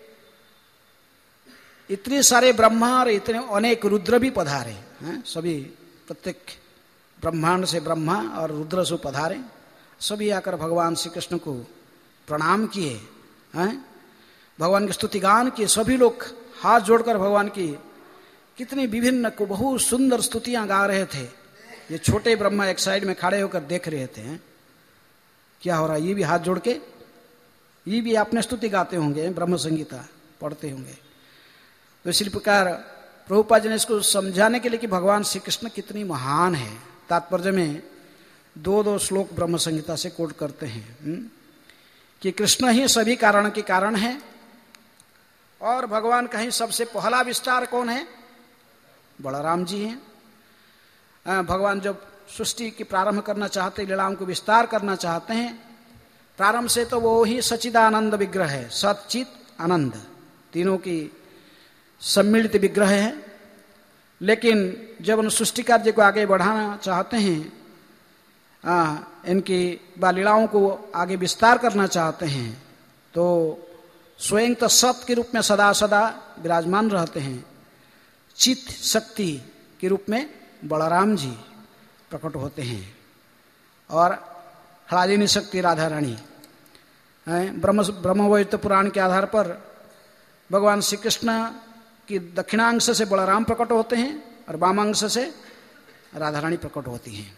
इतने सारे ब्रह्मा और इतने अनेक रुद्र भी पधारे हैं, सभी प्रत्येक ब्रह्मांड से ब्रह्मा और रुद्र से पधारे, सभी आकर भगवान श्री कृष्ण को प्रणाम किए हैं, भगवान की स्तुतिगान किए। सभी लोग हाथ जोड़कर भगवान की कितनी विभिन्न को बहुत सुंदर स्तुतियां गा रहे थे। ये छोटे ब्रह्मा एक साइड में खड़े होकर देख रहे थे, हैं? क्या हो रहा है, ये भी हाथ जोड़ के ये भी अपने स्तुति गाते होंगे, ब्रह्म संगीता पढ़ते होंगे। तो इसी प्रकार प्रभुपाद जी ने इसको समझाने के लिए कि भगवान श्री कृष्ण कितनी महान है, तात्पर्य में दो दो श्लोक ब्रह्म संहिता से कोट करते हैं, हुँ? कि कृष्ण ही सभी कारण के कारण है, और भगवान का ही सबसे पहला विस्तार कौन है? बलराम जी हैं। भगवान जब सृष्टि की प्रारंभ करना चाहते, लीलाओं को विस्तार करना चाहते हैं, प्रारंभ से तो वो ही सच्चिदानंद विग्रह है, सच्चित आनंद तीनों की सम्मिलित विग्रह है। लेकिन जब उन सृष्टि कार्य को आगे बढ़ाना चाहते हैं, आ, इनकी लीलाओं को आगे विस्तार करना चाहते हैं, तो स्वयं तो सत के रूप में सदा सदा विराजमान रहते हैं, चित्त शक्ति के रूप में बलराम जी प्रकट होते हैं, और हलादिनी शक्ति राधा रानी। ब्रह्म ब्रह्मवैवर्त पुराण के आधार पर भगवान श्री कृष्ण की दक्षिणांश से बलराम प्रकट होते हैं और वामांश से राधा रानी प्रकट होती हैं।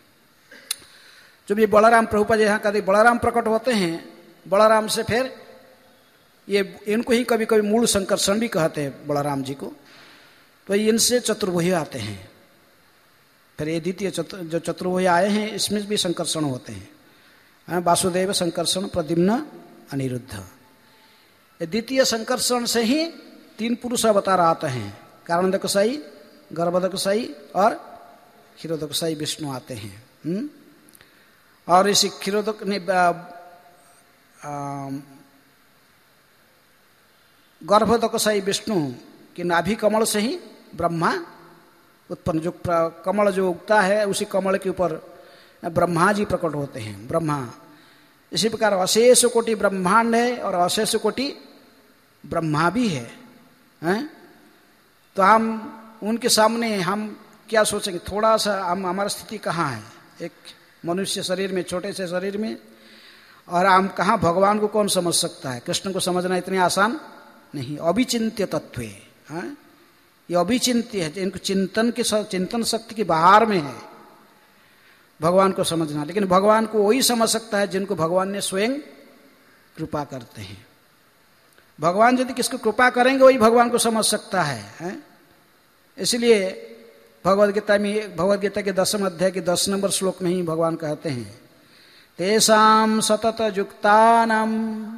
जब ये बलराम प्रभुपाद जी यहाँ कहते बलराम प्रकट होते हैं, बलराम से फिर ये इनको ही कभी कभी मूल संकर्षण भी कहते हैं बलराम जी को, तो इनसे चतुर्भुज आते हैं। फिर ये द्वितीय चतुर जो चतुर्भुज आए हैं, इसमें भी संकर्षण होते हैं, वासुदेव संकर्षण प्रद्युम्न अनिरुद्ध। द्वितीय संकर्षण से ही तीन पुरुष अवतार आते हैं, कारणदकसाई, गर्भदकसाई और क्षीरोदकसाई विष्णु आते हैं। हुँ? और इसी क्षीरोदक ने गर्भोदकशाही विष्णु की नाभि कमल से ही ब्रह्मा उत्पन्न, जो कमल जो उगता है उसी कमल के ऊपर ब्रह्मा जी प्रकट होते हैं, ब्रह्मा। इसी प्रकार अशेष कोटि ब्रह्मांड है और अशेष कोटि ब्रह्मा भी है, हैं? तो हम उनके सामने हम क्या सोचेंगे? थोड़ा सा हम, हमारी स्थिति कहाँ है? एक मनुष्य शरीर में, छोटे से शरीर में, और हम कहाँ, भगवान को कौन समझ सकता है? कृष्ण को समझना इतनी आसान नहीं। अभिचिंत्य तत्व है, ये अभिचिंत्य है, इनको चिंतन के चिंतन शक्ति के बाहर में है भगवान को समझना। लेकिन भगवान को वही समझ सकता है जिनको भगवान ने स्वयं कृपा करते हैं। भगवान यदि किसको कृपा करेंगे वही भगवान को समझ सकता है, है? इसलिए भगवद गीता में, भगवद गीता के दसम अध्याय के दस नंबर श्लोक में ही भगवान कहते हैं, तेषां सतत युक्तानां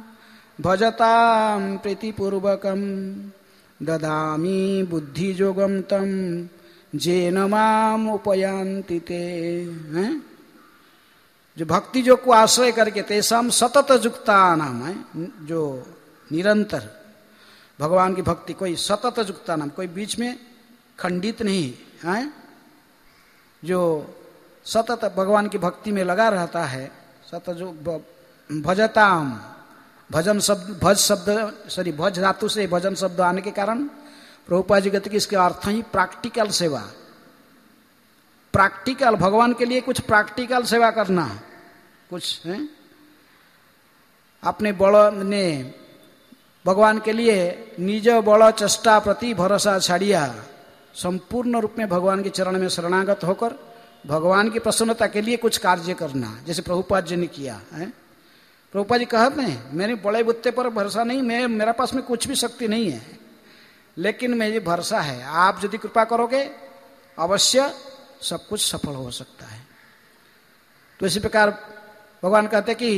भजतां प्रीतिपूर्वकं ददामि बुद्धियोगं तं येन माम उपयान्ति ते। हैं? जो भक्ति योग को आश्रय करके, तेषां सतत युक्तानां, है जो निरंतर भगवान की भक्ति, कोई सतत युक्तानां, कोई बीच में खंडित नहीं है, जो सतत भगवान की भक्ति में लगा रहता है, सतत जो भजताम, भजन शब्द, भज शब्द सॉरी भज धातु से भजन शब्द आने के कारण प्रभुपाद जी कहते कि इसके अर्थ ही प्रैक्टिकल सेवा, प्रैक्टिकल, भगवान के लिए कुछ प्रैक्टिकल सेवा करना, कुछ है अपने बड़ ने भगवान के लिए निज बड़ चेष्टा प्रति भरोसा छाड़िया, संपूर्ण रूप में भगवान के चरण में शरणागत होकर भगवान की प्रसन्नता के लिए कुछ कार्य करना, जैसे प्रभुपाद जी ने किया है। प्रभुपाद जी कहते हैं, मेरे बड़े बुत्ते पर भरोसा नहीं, मैं मेरा पास में कुछ भी शक्ति नहीं है, लेकिन मेरी भरोसा है आप यदि कृपा करोगे अवश्य सब कुछ सफल हो सकता है। तो इसी प्रकार भगवान कहते कि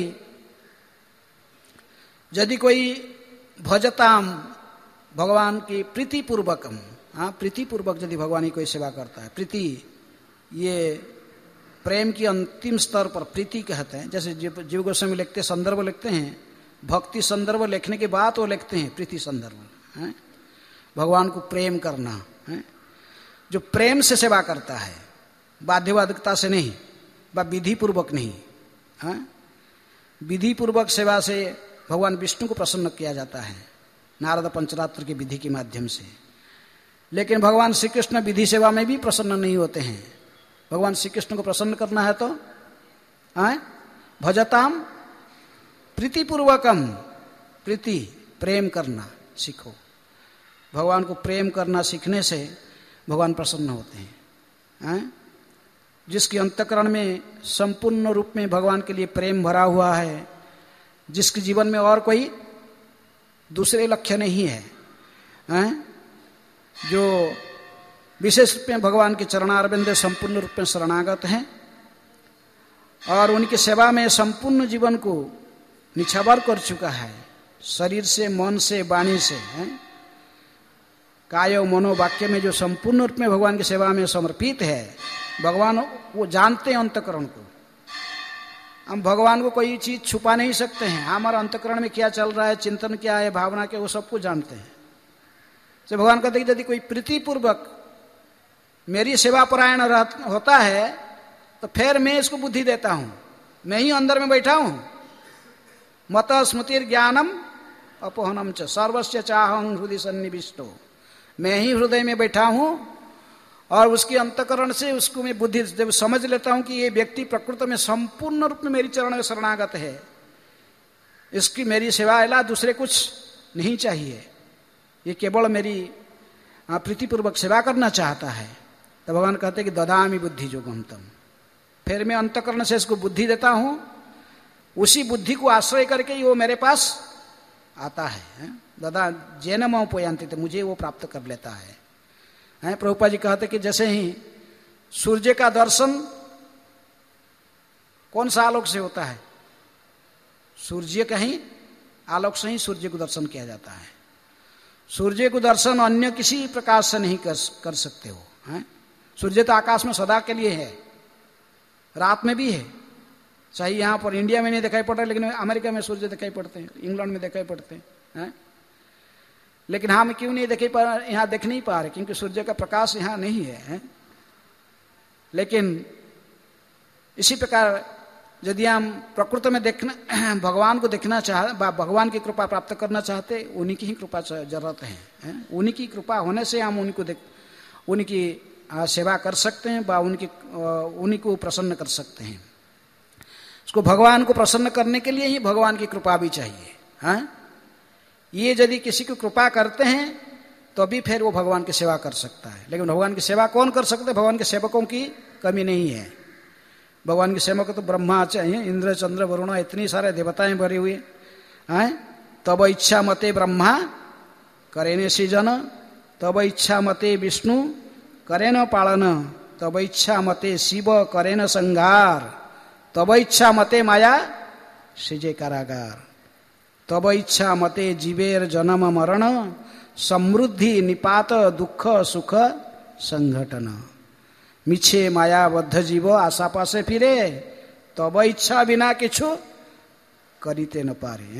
यदि कोई भजताम, भगवान की प्रीति पूर्वकम, हाँ प्रीति पूर्वक यदि भगवान की कोई सेवा करता है, प्रीति ये प्रेम की अंतिम स्तर पर प्रीति कहते हैं। जैसे जीव जीव गोस्वामी लिखते, संदर्भ लिखते हैं, भक्ति संदर्भ लिखने के बाद वो लिखते हैं प्रीति संदर्भ, है भगवान को प्रेम करना, है जो प्रेम से सेवा करता है, बाध्यवादिकता से नहीं, व विधि पूर्वक नहीं, है विधि पूर्वक सेवा से भगवान विष्णु को प्रसन्न किया जाता है नारद पंचरात्र की विधि के माध्यम से। लेकिन भगवान श्री कृष्ण विधि सेवा में भी प्रसन्न नहीं होते हैं। भगवान श्री कृष्ण को प्रसन्न करना है तो आए भजताम प्रीतिपूर्वकम, प्रीति प्रेम करना सीखो। भगवान को प्रेम करना सीखने से भगवान प्रसन्न होते हैं, हैं? जिसके अंतःकरण में संपूर्ण रूप में भगवान के लिए प्रेम भरा हुआ है, जिसके जीवन में और कोई दूसरे लक्ष्य नहीं है, हैं? जो विशेष रूप में भगवान के चरणारविंद संपूर्ण रूप में शरणागत हैं और उनकी सेवा में संपूर्ण जीवन को निछावर कर चुका है, शरीर से, मन से, वाणी से, हैं? काय मनो वाक्य में जो संपूर्ण रूप में भगवान की सेवा में समर्पित है, भगवान वो जानते हैं अंतःकरण को। हम भगवान को कोई चीज छुपा नहीं सकते हैं, हमारा अंतःकरण में क्या चल रहा है, चिंतन क्या है, भावना क्या, वो सब कुछ जानते हैं। तो भगवान कहते हैं कि यदि कोई प्रीतिपूर्वक मेरी सेवा परायण होता है तो फिर मैं इसको बुद्धि देता हूं, मैं ही अंदर में बैठा हूं। मत स्मृतिर ज्ञानम अपोहनम च सर्वस्य चाहं हृदय सन्निविष्टो, मैं ही हृदय में बैठा हूं और उसके अंतःकरण से उसको मैं बुद्धि जब समझ लेता हूं कि ये व्यक्ति प्रकृत में संपूर्ण रूप में मेरी चरण में शरणागत है, इसकी मेरी सेवा अला दूसरे कुछ नहीं चाहिए, ये केवल मेरी प्रीतिपूर्वक सेवा करना चाहता है, तो भगवान कहते हैं कि ददामि बुद्धि योगम तम, फिर मैं अंतःकरण से इसको बुद्धि देता हूं, उसी बुद्धि को आश्रय करके ही वो मेरे पास आता है, है? ददा जैन मोपयांति, तो मुझे वो प्राप्त कर लेता है, है? प्रभुपाद जी कहते कि जैसे ही सूर्य का दर्शन कौन सा आलोक से होता है, सूर्य का ही आलोक से ही सूर्य को दर्शन किया जाता है। सूर्य को दर्शन अन्य किसी प्रकाश से नहीं कर, कर सकते हो, हैं? सूर्य तो आकाश में सदा के लिए है, रात में भी है, चाहे यहाँ पर इंडिया में नहीं दिखाई पड़ता, लेकिन अमेरिका में सूर्य दिखाई पड़ते हैं, इंग्लैंड में दिखाई पड़ते हैं, हैं? लेकिन हम क्यों नहीं देखे पा यहाँ देख नहीं पा रहे? क्योंकि सूर्य का प्रकाश यहाँ नहीं है, है? लेकिन इसी प्रकार यदि हम प्रकृति में देखना, भगवान को देखना चाह, भगवान की कृपा प्राप्त करना चाहते, उन्हीं की ही कृपा जरूरत है, है? उन्हीं की कृपा होने से हम उनको देख, उनकी सेवा कर सकते हैं, व उनकी उन्हीं को प्रसन्न कर सकते हैं। उसको भगवान को प्रसन्न करने के लिए ही भगवान की कृपा भी चाहिए, है? ये यदि किसी को कृपा करते हैं तो अभी फिर वो भगवान की सेवा कर सकता है। लेकिन भगवान की सेवा कौन कर सकते? भगवान के सेवकों की कमी नहीं है। भगवान के सेवक तो ब्रह्मा चाहिए, इंद्र चंद्र वरुण इतनी सारे देवताएं भरी हुई हैं। तब इच्छा मते ब्रह्मा करेने सृजन, तब इच्छा मते विष्णु करेन पालन, तब इच्छा मते शिव करेन संहार, तब इच्छा मते माया सृजे कारागार, तब इच्छा मते जीवेर जन्म मरण, समृद्धि निपात दुख सुख संघटन, मिछे मायाबद्ध जीव आशा पासे फिरे, तब इच्छा बिना किछु करीते न पारे।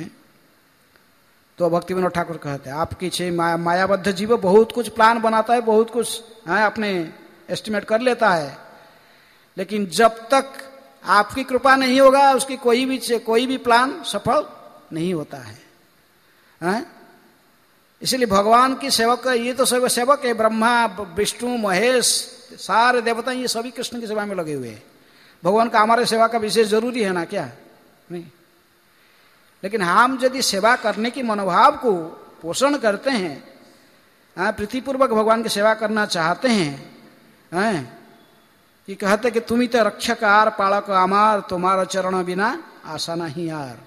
तो भक्ति विनोद ठाकुर कहते हैं आपकी छे माया, मायाबद्ध जीव बहुत कुछ प्लान बनाता है, बहुत कुछ है अपने एस्टिमेट कर लेता है, लेकिन जब तक आपकी कृपा नहीं होगा उसकी कोई भी कोई भी प्लान सफल नहीं होता है, है? इसलिए भगवान की सेवक, ये तो सब सेवक है, ब्रह्मा विष्णु महेश सारे देवता ये सभी कृष्ण की सेवा में लगे हुए हैं। भगवान का हमारे सेवा का विशेष जरूरी है ना, क्या नहीं? लेकिन हम यदि सेवा करने की मनोभाव को पोषण करते हैं, प्रीतिपूर्वक भगवान की सेवा करना चाहते हैं, हैं? कि कहते कि तुम ही तो रक्षक आर पालक आमार, तुम्हारा चरण बिना आशा नहीं यार,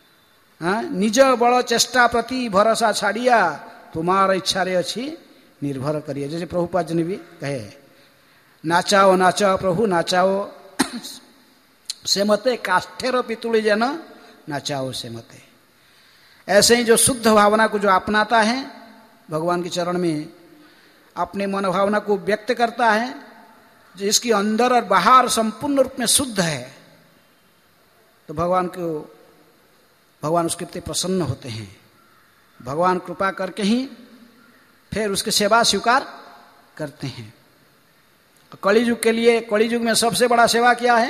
निज बड़ चेष्टा प्रति भरोसा छाड़िया, तुम्हारा इच्छा रे अच्छी निर्भर करिए। जैसे प्रभुपाद जी ने भी कहे, नाचाओ नाचाओ प्रभु नाचाओ से मते, काष्ठेर पितुड़ी जन नाचाओ से मते। ऐसे ही जो शुद्ध भावना को जो अपनाता है, भगवान के चरण में अपने मनोभावना को व्यक्त करता है, जिसकी अंदर और बाहर संपूर्ण रूप में शुद्ध है, तो भगवान को भगवान उसके प्रति प्रसन्न होते हैं। भगवान कृपा करके ही फिर उसकी सेवा स्वीकार करते हैं। कलियुग के लिए, कलियुग में सबसे बड़ा सेवा क्या है?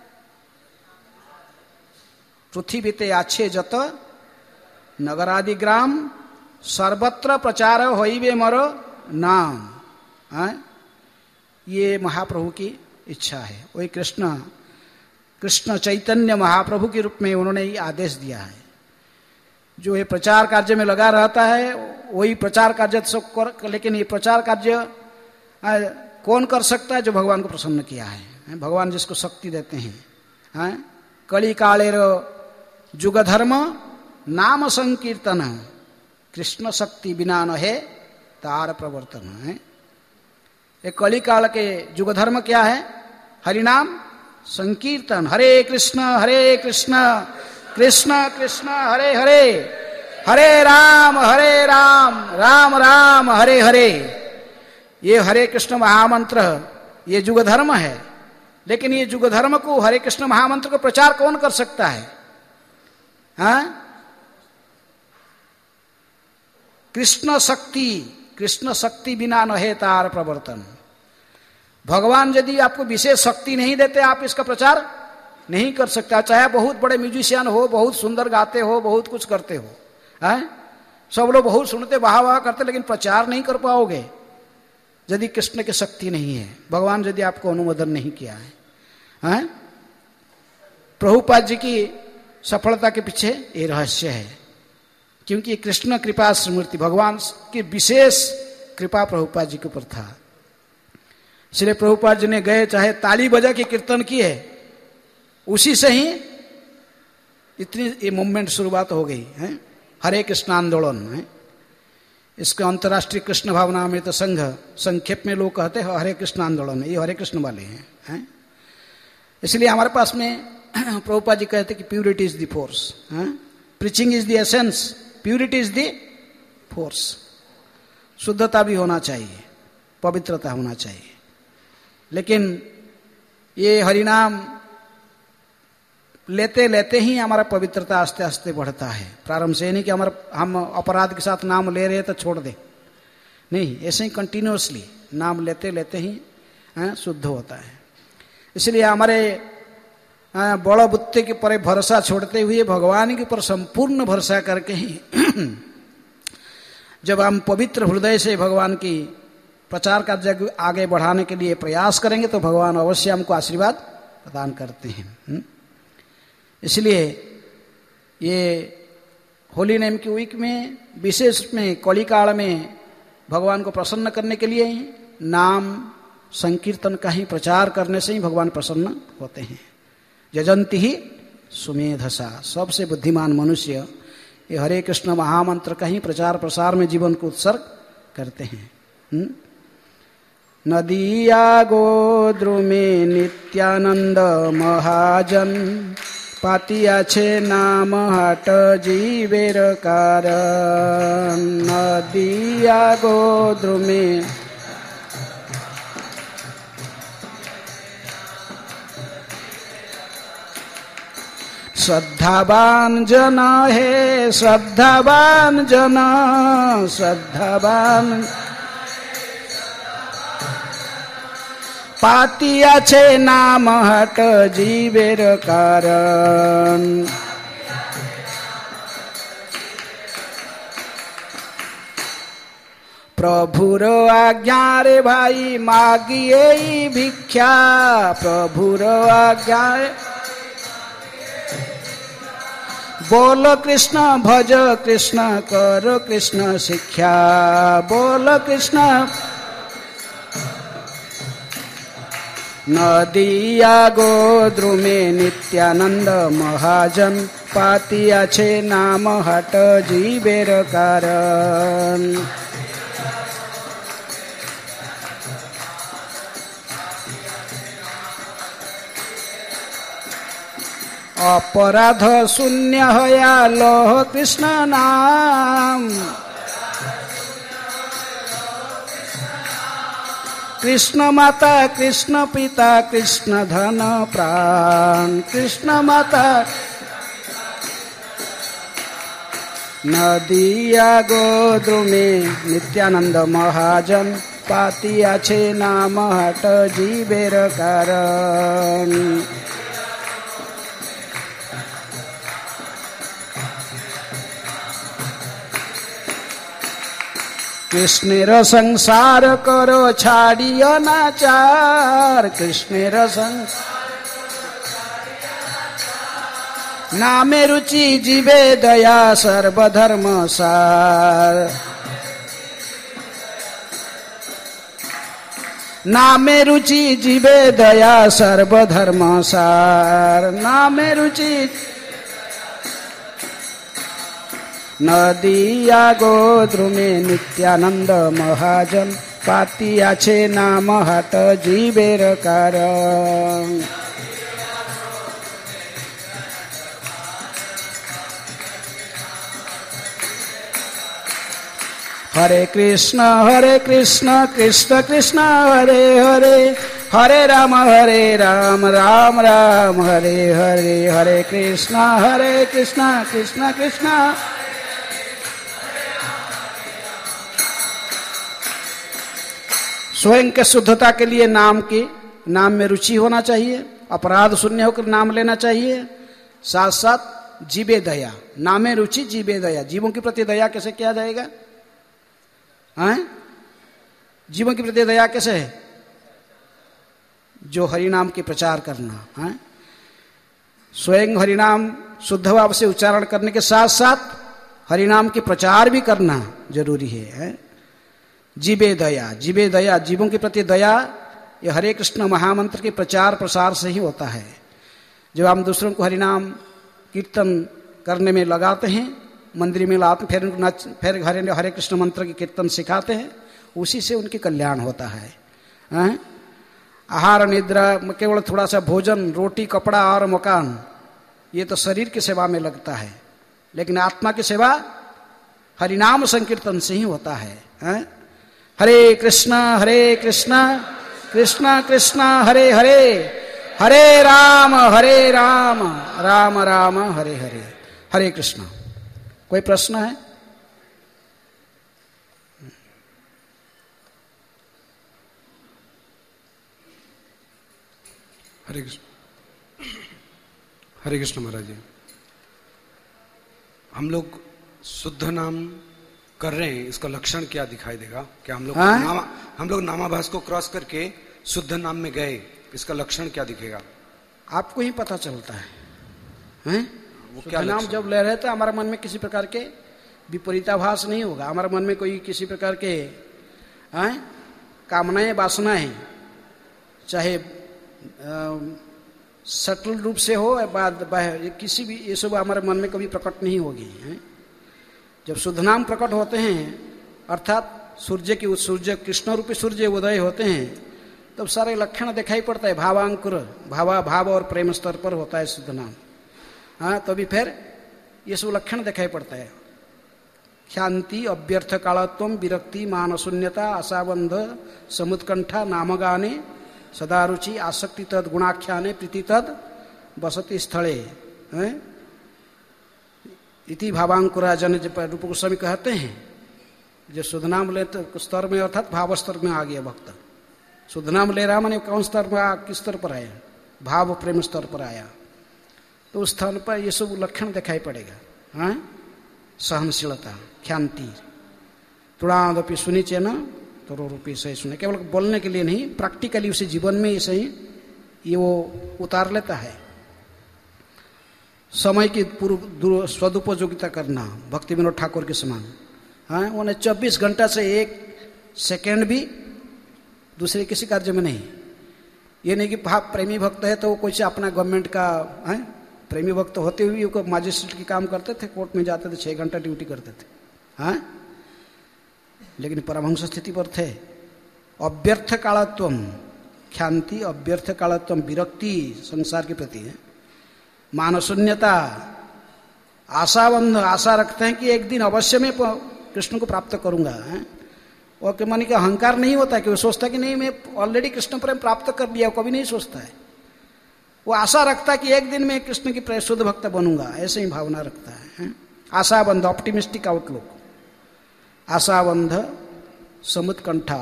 पृथ्वी ते आछे जत नगरादि ग्राम, सर्वत्र प्रचार होइबे मरो नाम, है? ये महाप्रभु की इच्छा है। वही कृष्ण कृष्ण चैतन्य महाप्रभु के रूप में उन्होंने ये आदेश दिया है। जो ये प्रचार कार्य में लगा रहता है वही प्रचार कार्य सब कर, लेकिन ये प्रचार कार्य कौन कर सकता है? जो भगवान को प्रसन्न किया है। भगवान जिसको शक्ति देते हैं। कली कालेर जुग धर्म नाम संकीर्तन, कृष्ण शक्ति बिना न है तार प्रवर्तन है। एक कली काल के जुग धर्म क्या है? हरिनाम संकीर्तन, हरे कृष्ण हरे कृष्ण कृष्ण कृष्ण हरे हरे, हरे राम हरे राम राम राम हरे हरे। ये हरे कृष्ण महामंत्र ये जुग धर्म है। लेकिन ये जुग धर्म को, हरे कृष्ण महामंत्र को प्रचार कौन कर सकता है? हाँ? कृष्ण शक्ति, कृष्ण शक्ति बिना न है तार प्रवर्तन। भगवान यदि आपको विशेष शक्ति नहीं देते, आप इसका प्रचार नहीं कर सकते। चाहे बहुत बड़े म्यूजिशियन हो, बहुत सुंदर गाते हो, बहुत कुछ करते हो, हैं? सब लोग बहुत सुनते, वाह वाह करते, लेकिन प्रचार नहीं कर पाओगे यदि कृष्ण की शक्ति नहीं है, भगवान यदि आपको अनुमोदन नहीं किया है, हैं? प्रभुपाद जी की सफलता के पीछे ये रहस्य है, क्योंकि कृष्ण कृपा स्मृति, भगवान की विशेष कृपा प्रभुपाद जी के ऊपर था। इसलिए प्रभुपाद जी ने गए, चाहे ताली बजा के कीर्तन किए, उसी से ही इतनी ये मूवमेंट शुरुआत हो गई है, हरे कृष्ण आंदोलन है। इसके अंतर्राष्ट्रीय कृष्ण भावनामृत संघ, संक्षेप में लोग कहते हैं हरे कृष्ण आंदोलन, ये हरे कृष्ण वाले हैं, हैं? इसलिए हमारे पास में प्रभुपाद जी कहते हैं कि purity is the force, preaching is the essence, purity is the force. शुद्धता भी होना चाहिए, पवित्रता होना चाहिए। लेकिन ये हरिनाम लेते लेते ही हमारा पवित्रता आस्ते आस्ते बढ़ता है। प्रारंभ से नहीं कि हमारा हम अपराध के साथ नाम ले रहे हैं तो छोड़ दे, नहीं, ऐसे ही कंटिन्यूअसली नाम लेते लेते ही आ, शुद्ध होता है। इसलिए हमारे बड़ बुत्ते के पर भरोसा छोड़ते हुए भगवान के ऊपर संपूर्ण भरोसा करके ही जब हम पवित्र हृदय से भगवान की प्रचार का जग आगे बढ़ाने के लिए प्रयास करेंगे तो भगवान अवश्य हमको आशीर्वाद प्रदान करते हैं। इसलिए ये होली नेम की वीक में विशेष में कली काल में भगवान को प्रसन्न करने के लिए नाम संकीर्तन का ही प्रचार करने से ही भगवान प्रसन्न होते हैं। यजंती ही सुमेधसा, सबसे बुद्धिमान मनुष्य ये हरे कृष्ण महामंत्र का ही प्रचार प्रसार में जीवन को उत्सर्ग करते हैं। हुँ? नदिया गोद्रुमे नित्यानंद महाजन पातिया छे नाम हट जीवेर कारण। नदिया गोद्रुमे श्रद्धावान जन है, श्रद्धावान जन, श्रद्धावान पातिया छे नाम हट जीवेर कारण। प्रभुर आज्ञा रे भाई मागिए भिक्षा, प्रभुर आज्ञा बोल कृष्ण भज कृष्ण कर कृष्ण शिक्षा, बोल कृष्ण। नदिया गोद्रुमे नित्यानंद महाजन पातिया छे नाम हट जीवेर कारण। अपराध शून्य होया लोह कृष्ण नाम, कृष्ण माता कृष्ण पिता कृष्ण धन प्राण, कृष्ण माता। नदिया गोद्रुमे नित्यानंद महाजन पातिया छे नाम हट जीवेर कारण। कृष्णेर संसार करो छाड़ियो नाचार, कृष्णेर संसार नामे रुचि जीवे दया सर्वधर्म सार। नामे रुचि जीवे दया सर्वधर्म सार, नामे रुचि। नदिया गोद्रुमे नित्यानंद महाजन पातिया छे नाम हट जीवेर कारण। हरे कृष्ण हरे कृष्ण कृष्ण कृष्ण हरे हरे, हरे राम हरे राम राम राम हरे हरे। हरे कृष्ण हरे कृष्ण कृष्ण कृष्ण। स्वयं के शुद्धता के लिए नाम की नाम में रुचि होना चाहिए, अपराध शून्य होकर नाम लेना चाहिए, साथ साथ जीवे दया, नामे रुचि जीवे दया। जीवों के प्रति दया कैसे किया जाएगा? हैं? जीवों के प्रति दया कैसे है? जो हरिनाम के प्रचार करना है, स्वयं हरिनाम शुद्ध भाव से उच्चारण करने के साथ साथ हरिनाम के प्रचार भी करना जरूरी है, है? जीवे दया, जीवे दया, जीवों के प्रति दया, ये हरे कृष्ण महामंत्र के प्रचार प्रसार से ही होता है। जब हम दूसरों को हरिनाम कीर्तन करने में लगाते हैं, मंदिर में लाते, फिर उनको नच फिर हरे हरे कृष्ण मंत्र के कीर्तन सिखाते हैं, उसी से उनके कल्याण होता है, है? आहार निद्रा, केवल थोड़ा सा भोजन, रोटी कपड़ा और मकान, ये तो शरीर की सेवा में लगता है, लेकिन आत्मा की सेवा हरिनाम संकीर्तन से ही होता है, है? हरे कृष्णा हरे कृष्णा कृष्णा कृष्णा हरे हरे, हरे राम हरे राम राम राम हरे हरे, हरे कृष्ण। कोई प्रश्न है?
हरे कृष्ण। हरे कृष्ण महाराज जी, हम लोग शुद्ध नाम कर रहे हैं, इसका लक्षण क्या दिखाई देगा? क्या हम लोग नामा हम लोग नामाभास को क्रॉस करके शुद्ध नाम में गए, इसका लक्षण क्या दिखेगा?
आपको ही पता चलता है, हैं?
वो क्या
नाम जब ले रहे थे हमारे मन में किसी प्रकार के विपरीताभास नहीं होगा, हमारे मन में कोई किसी प्रकार के हैं कामनाएं वासनाएं, चाहे सटल रूप से हो या बाद किसी भी, ये सब हमारे मन में कभी प्रकट नहीं होगी, हैं? जब शुद्ध नाम प्रकट होते हैं अर्थात सूर्य की सूर्य कृष्ण रूपी सूर्य उदय होते हैं, तब सारे लक्षण दिखाई पड़ता है। भावांकुर, भावा भाव और प्रेम स्तर पर होता है शुद्ध नाम, हाँ, तभी फिर ये सब लक्षण दिखाई पड़ता है। ख्याति, अव्यर्थ कालत्व, विरक्ति, मान शून्यता, आशाबंध, समुत्कंठा, नामगाने, सदारुचि, आसक्ति तद गुणाख्याने, प्रीति तद बसति स्थले, हैं? इति भावांकुराजन रूप गोस्वामी कहते हैं। जो शुद्ध नाम ले तो स्तर में अर्थात भाव स्तर में आ गया भक्त। शुद्ध नाम ले रहा माने कौन स्तर पर, किस स्तर पर आया? भाव प्रेम स्तर पर आया, तो उस स्थान पर ये सब लक्षण दिखाई पड़ेगा, हाँ? सहनशीलता, ख्याति, तुणादपि सुनिचे न तो रूपी सही सुने, केवल बोलने के लिए नहीं, प्रैक्टिकली उसे जीवन में इसे ये वो उतार लेता है। समय की पूर्व सदुपयोगिता करना, भक्ति विनोद ठाकुर के समान, हाँ? उन्हें चौबीस घंटा से एक सेकेंड भी दूसरे किसी कार्य में नहीं। ये नहीं कि भाव प्रेमी भक्त है तो वो कोई अपना गवर्नमेंट का, है? प्रेमी भक्त होते हुए वो मजिस्ट्रेट की काम करते थे, कोर्ट में जाते थे, छह घंटा ड्यूटी करते थे, हाँ? लेकिन परमहंस स्थिति पर थे। अव्यर्थ कालत्व, ख्याति, अव्यर्थ कालत्व, विरक्ति संसार के प्रति है, मानशून्यता, आशाबंध, आशा रखते हैं कि एक दिन अवश्य मैं कृष्ण को प्राप्त करूंगा, है? और के मन का अहंकार नहीं होता कि वो सोचता कि नहीं मैं ऑलरेडी कृष्ण प्रेम प्राप्त कर लिया, कभी नहीं सोचता है। वो आशा रखता है कि एक दिन मैं कृष्ण की शुद्ध भक्त बनूंगा, ऐसे ही भावना रखता है, है? आशाबंध, ऑप्टिमिस्टिक आउटलुक, आशाबंध, समुत्कंठा,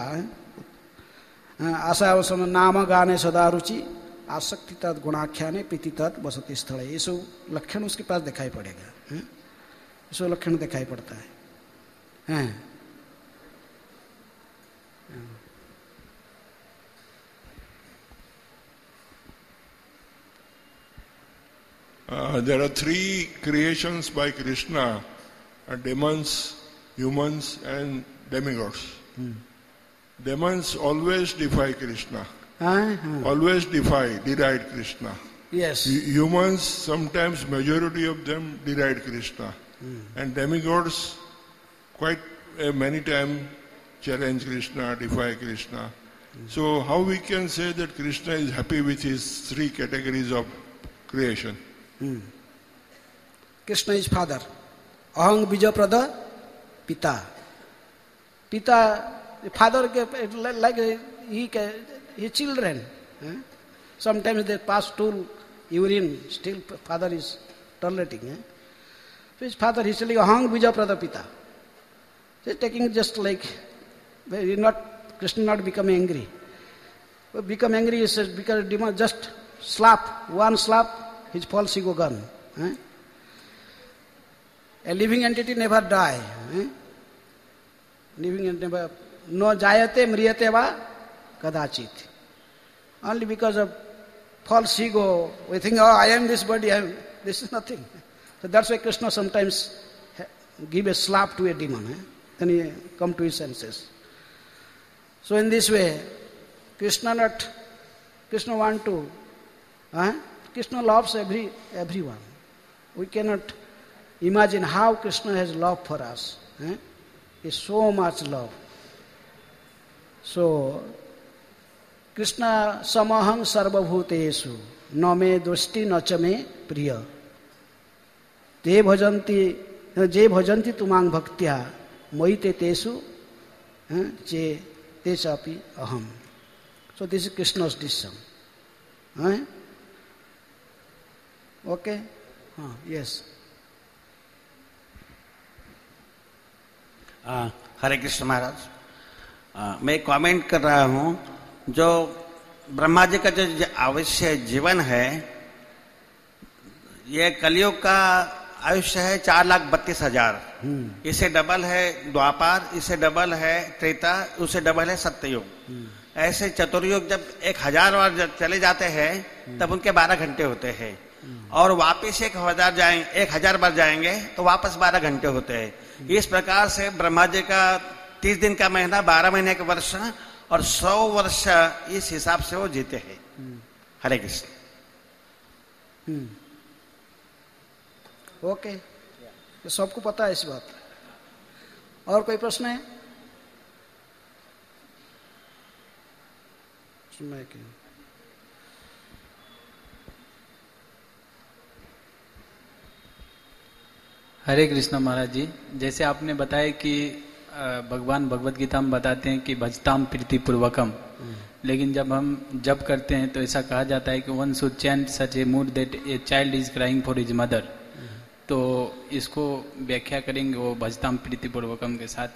आशा नाम गाने सदा रुचि, आसक्ति तद गुणाख्याने, प्रीति तद बसति स्थल, ये सब लक्षण उसके पास दिखाई पड़ेगा, है? ये सब लक्षण दिखाई पड़ता है, हैं?
Uh, there are three creations by Krishna, uh, demons, humans and demigods. Hmm. Demons always defy Krishna, uh-huh. always defy, deride Krishna.
Yes.
H- humans, sometimes majority of them deride Krishna. Hmm. And demigods quite uh, many times challenge Krishna, defy Krishna. Hmm. So how we can say that Krishna is happy with his three categories of creation?
Hmm. Krishna is father. Aham bijaprada pita. Pita, father, like he, he children. Eh? Sometimes they pass stool, urine, still father is tolerating. Eh? So his father, he's telling aham bijaprada pita. He's taking just like, not, Krishna not become angry. But become angry is because just slap, one slap, his false ego gone. Eh? A living entity never die. Eh? Living entity never, no jayate mriyate va kadachit. Only because of false ego, we think, oh, I am this body, I am, this is nothing. So that's why Krishna sometimes give a slap to a demon. Eh? Then he come to his senses. So in this way, Krishna not, Krishna want to, eh? Krishna loves every everyone. We cannot imagine how Krishna has love for us. Eh? It's so much love. So, Krishna samaham sarvabhutesu na me dosti na cha me priya te bhajanti je bhajanti tumang bhaktya moite tesu je te chapi aham. So this is Krishna's decision. Eh? Okay, हाँ, yes.
Hare Krishna Maharaj, आ, मैं comment कर रहा हूँ, जो ब्रह्मा जी का जो आवश्य जीवन है, ये कलयुग का आयुष्य है चार लाख बत्तीस हजार, इसे डबल है द्वापार, इसे डबल है त्रेता, उसे डबल है सत्ययुग। ऐसे चतुर्युग जब एक हजार बार जब चले जाते हैं तब उनके बारह घंटे होते हैं, और वापिस एक हजार जाएंगे, एक हजार बार जाएंगे तो वापस बारह घंटे होते हैं। इस प्रकार से ब्रह्मा जी का तीस दिन का महीना, बारह महीने का वर्ष और सौ वर्ष इस हिसाब से वो जीते हैं। हरे कृष्ण।
ओके, तो सबको पता है इस बात। और कोई प्रश्न है?
हरे कृष्ण महाराज जी, जैसे आपने बताया कि भगवान भगवत गीता में बताते हैं कि भजताम प्रीति पूर्वकम, लेकिन जब हम जप करते हैं तो ऐसा कहा जाता है कि one should chant such a mood that a child is crying for his mother. तो इसको व्याख्या करेंगे वो भजताम प्रीति पूर्वकम के साथ।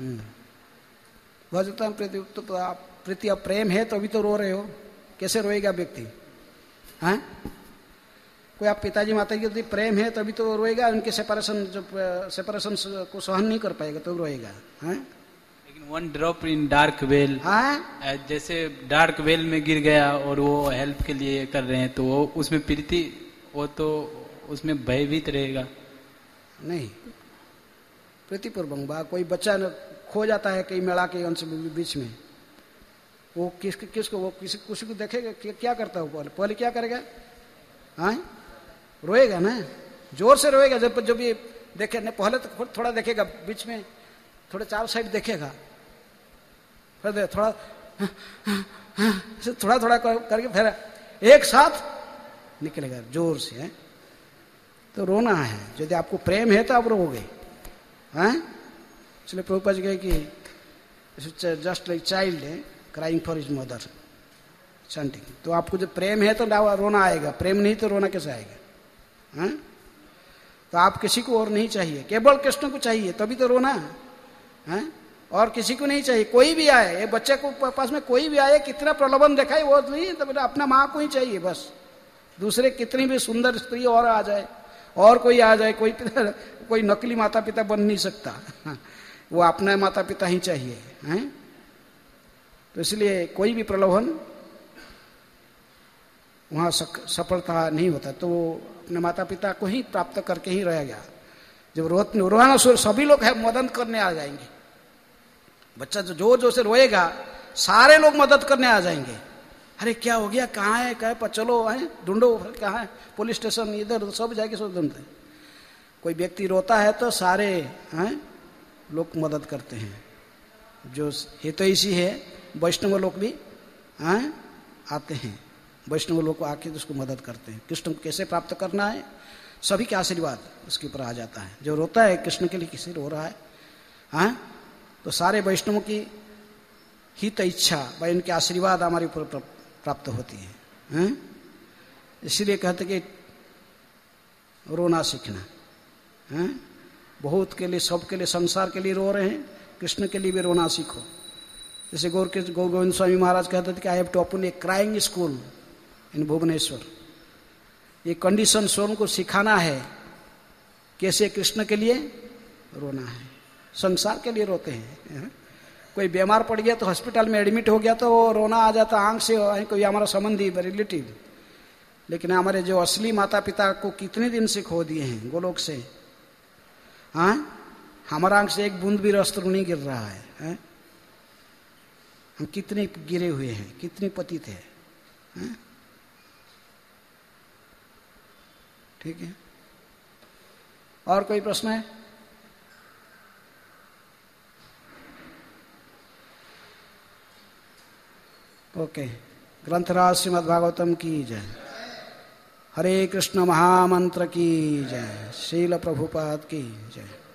भजताम प्रीति, तो प्रीति अब प्रेम है तो अभी तो रो रहे हो, कैसे रोएगा व्यक्ति? हैं? कोई आप पिताजी माता की यदि प्रेम है तो अभी तो रोएगा, उनके सेपरेशन जो सेपरेशन को सहन नहीं कर पाएगा तो रोएगा। हैं?
लेकिन one drop in dark well, जैसे डार्क वेल में गिर गया और वो हेल्प के लिए कर रहे हैं, तो वो उसमें प्रीति, वो तो उसमें भयभीत रहेगा।
नहीं, प्रीतिपूर्वक। कोई बच्चा खो जाता है कई मेला के अंश बीच में, वो किस किसको वो किसी किसी को देखेगा, क्या करता है वो? पहले पहले क्या करेगा? हाँ, रोएगा ना, जोर से रोएगा। जब जब ये देखे नहीं, पहले तो थोड़ा देखेगा, बीच में थोड़े चार साइड देखेगा, फिर थोड़ा थोड़ा थोड़ा करके फिर एक साथ निकलेगा जोर से। है? तो रोना है, यदि आपको प्रेम है तो आप रोओगे। हैं? इसलिए प्रभुपाद जी कहे कि just like child crying for his mother chanting. तो आपको जब प्रेम है तो रोना आएगा, प्रेम नहीं तो रोना कैसे आएगा? हैं? तो आप किसी को और नहीं चाहिए, केवल कृष्ण को चाहिए, तभी तो रोना है। और किसी को नहीं चाहिए, कोई भी आए, ये बच्चे को पास में कोई भी आए, कितना प्रलोभन दिखाए वो नहीं, तो अपना माँ को ही चाहिए बस। दूसरे कितनी भी सुंदर स्त्री और आ जाए, और कोई आ जाए, कोई पिता, कोई नकली माता पिता बन नहीं सकता, वो अपना माता पिता ही चाहिए। हैं? तो इसलिए कोई भी प्रलोभन वहाँ सफलता नहीं होता, तो अपने माता पिता को ही प्राप्त करके ही रह गया। जब रोत रोना सभी लोग है मदद करने आ जाएंगे, बच्चा जो जोर जोर से रोएगा सारे लोग मदद करने आ जाएंगे। अरे क्या हो गया, कहाँ है, कहाँ पर, चलो है ढूंढो, कहाँ है, पुलिस स्टेशन, इधर सब जाके सब ढूंढते। कोई व्यक्ति रोता है तो सारे हैं लोग मदद करते हैं। जो ये तो इसी है, वैष्णव लोग भी हैं आते हैं, वैष्णव लोग को आके उसको मदद करते हैं। कृष्ण को कैसे प्राप्त करना है, सभी के आशीर्वाद उसके ऊपर आ जाता है। जो रोता है कृष्ण के लिए, किसी रो रहा है, हाँ, तो सारे वैष्णवों की हित इच्छा व इनके आशीर्वाद हमारे ऊपर प्राप्त होती है। हैं? इसीलिए कहते कि रोना सीखना। हैं? बहुत के लिए, सब के लिए, संसार के लिए रो रहे हैं, कृष्ण के लिए भी रोना सीखो। जैसे गौर के गौर गोविंद स्वामी महाराज कहते थे कि I have to open a crying school in Bhubaneswar. ये कंडीशन स्वयं को सिखाना है, कैसे कृष्ण के लिए रोना है। संसार के लिए रोते हैं, कोई बीमार पड़ गया तो हॉस्पिटल में एडमिट हो गया तो रोना आ जाता आंख से, कोई हमारा संबंधी रिलेटिव। लेकिन हमारे जो असली माता पिता को कितने दिन से खो दिए हैं गोलोक से, हाँ, हमारा आंख से एक बूंद भी रस नहीं गिर रहा है, है? हम कितने गिरे हुए हैं, कितने पतित हैं, है? ठीक है। और कोई प्रश्न है? ओके। ग्रंथराज श्रीमद् भागवतम की जय। हरे कृष्ण महामंत्र की जय। श्रील प्रभुपाद की जय।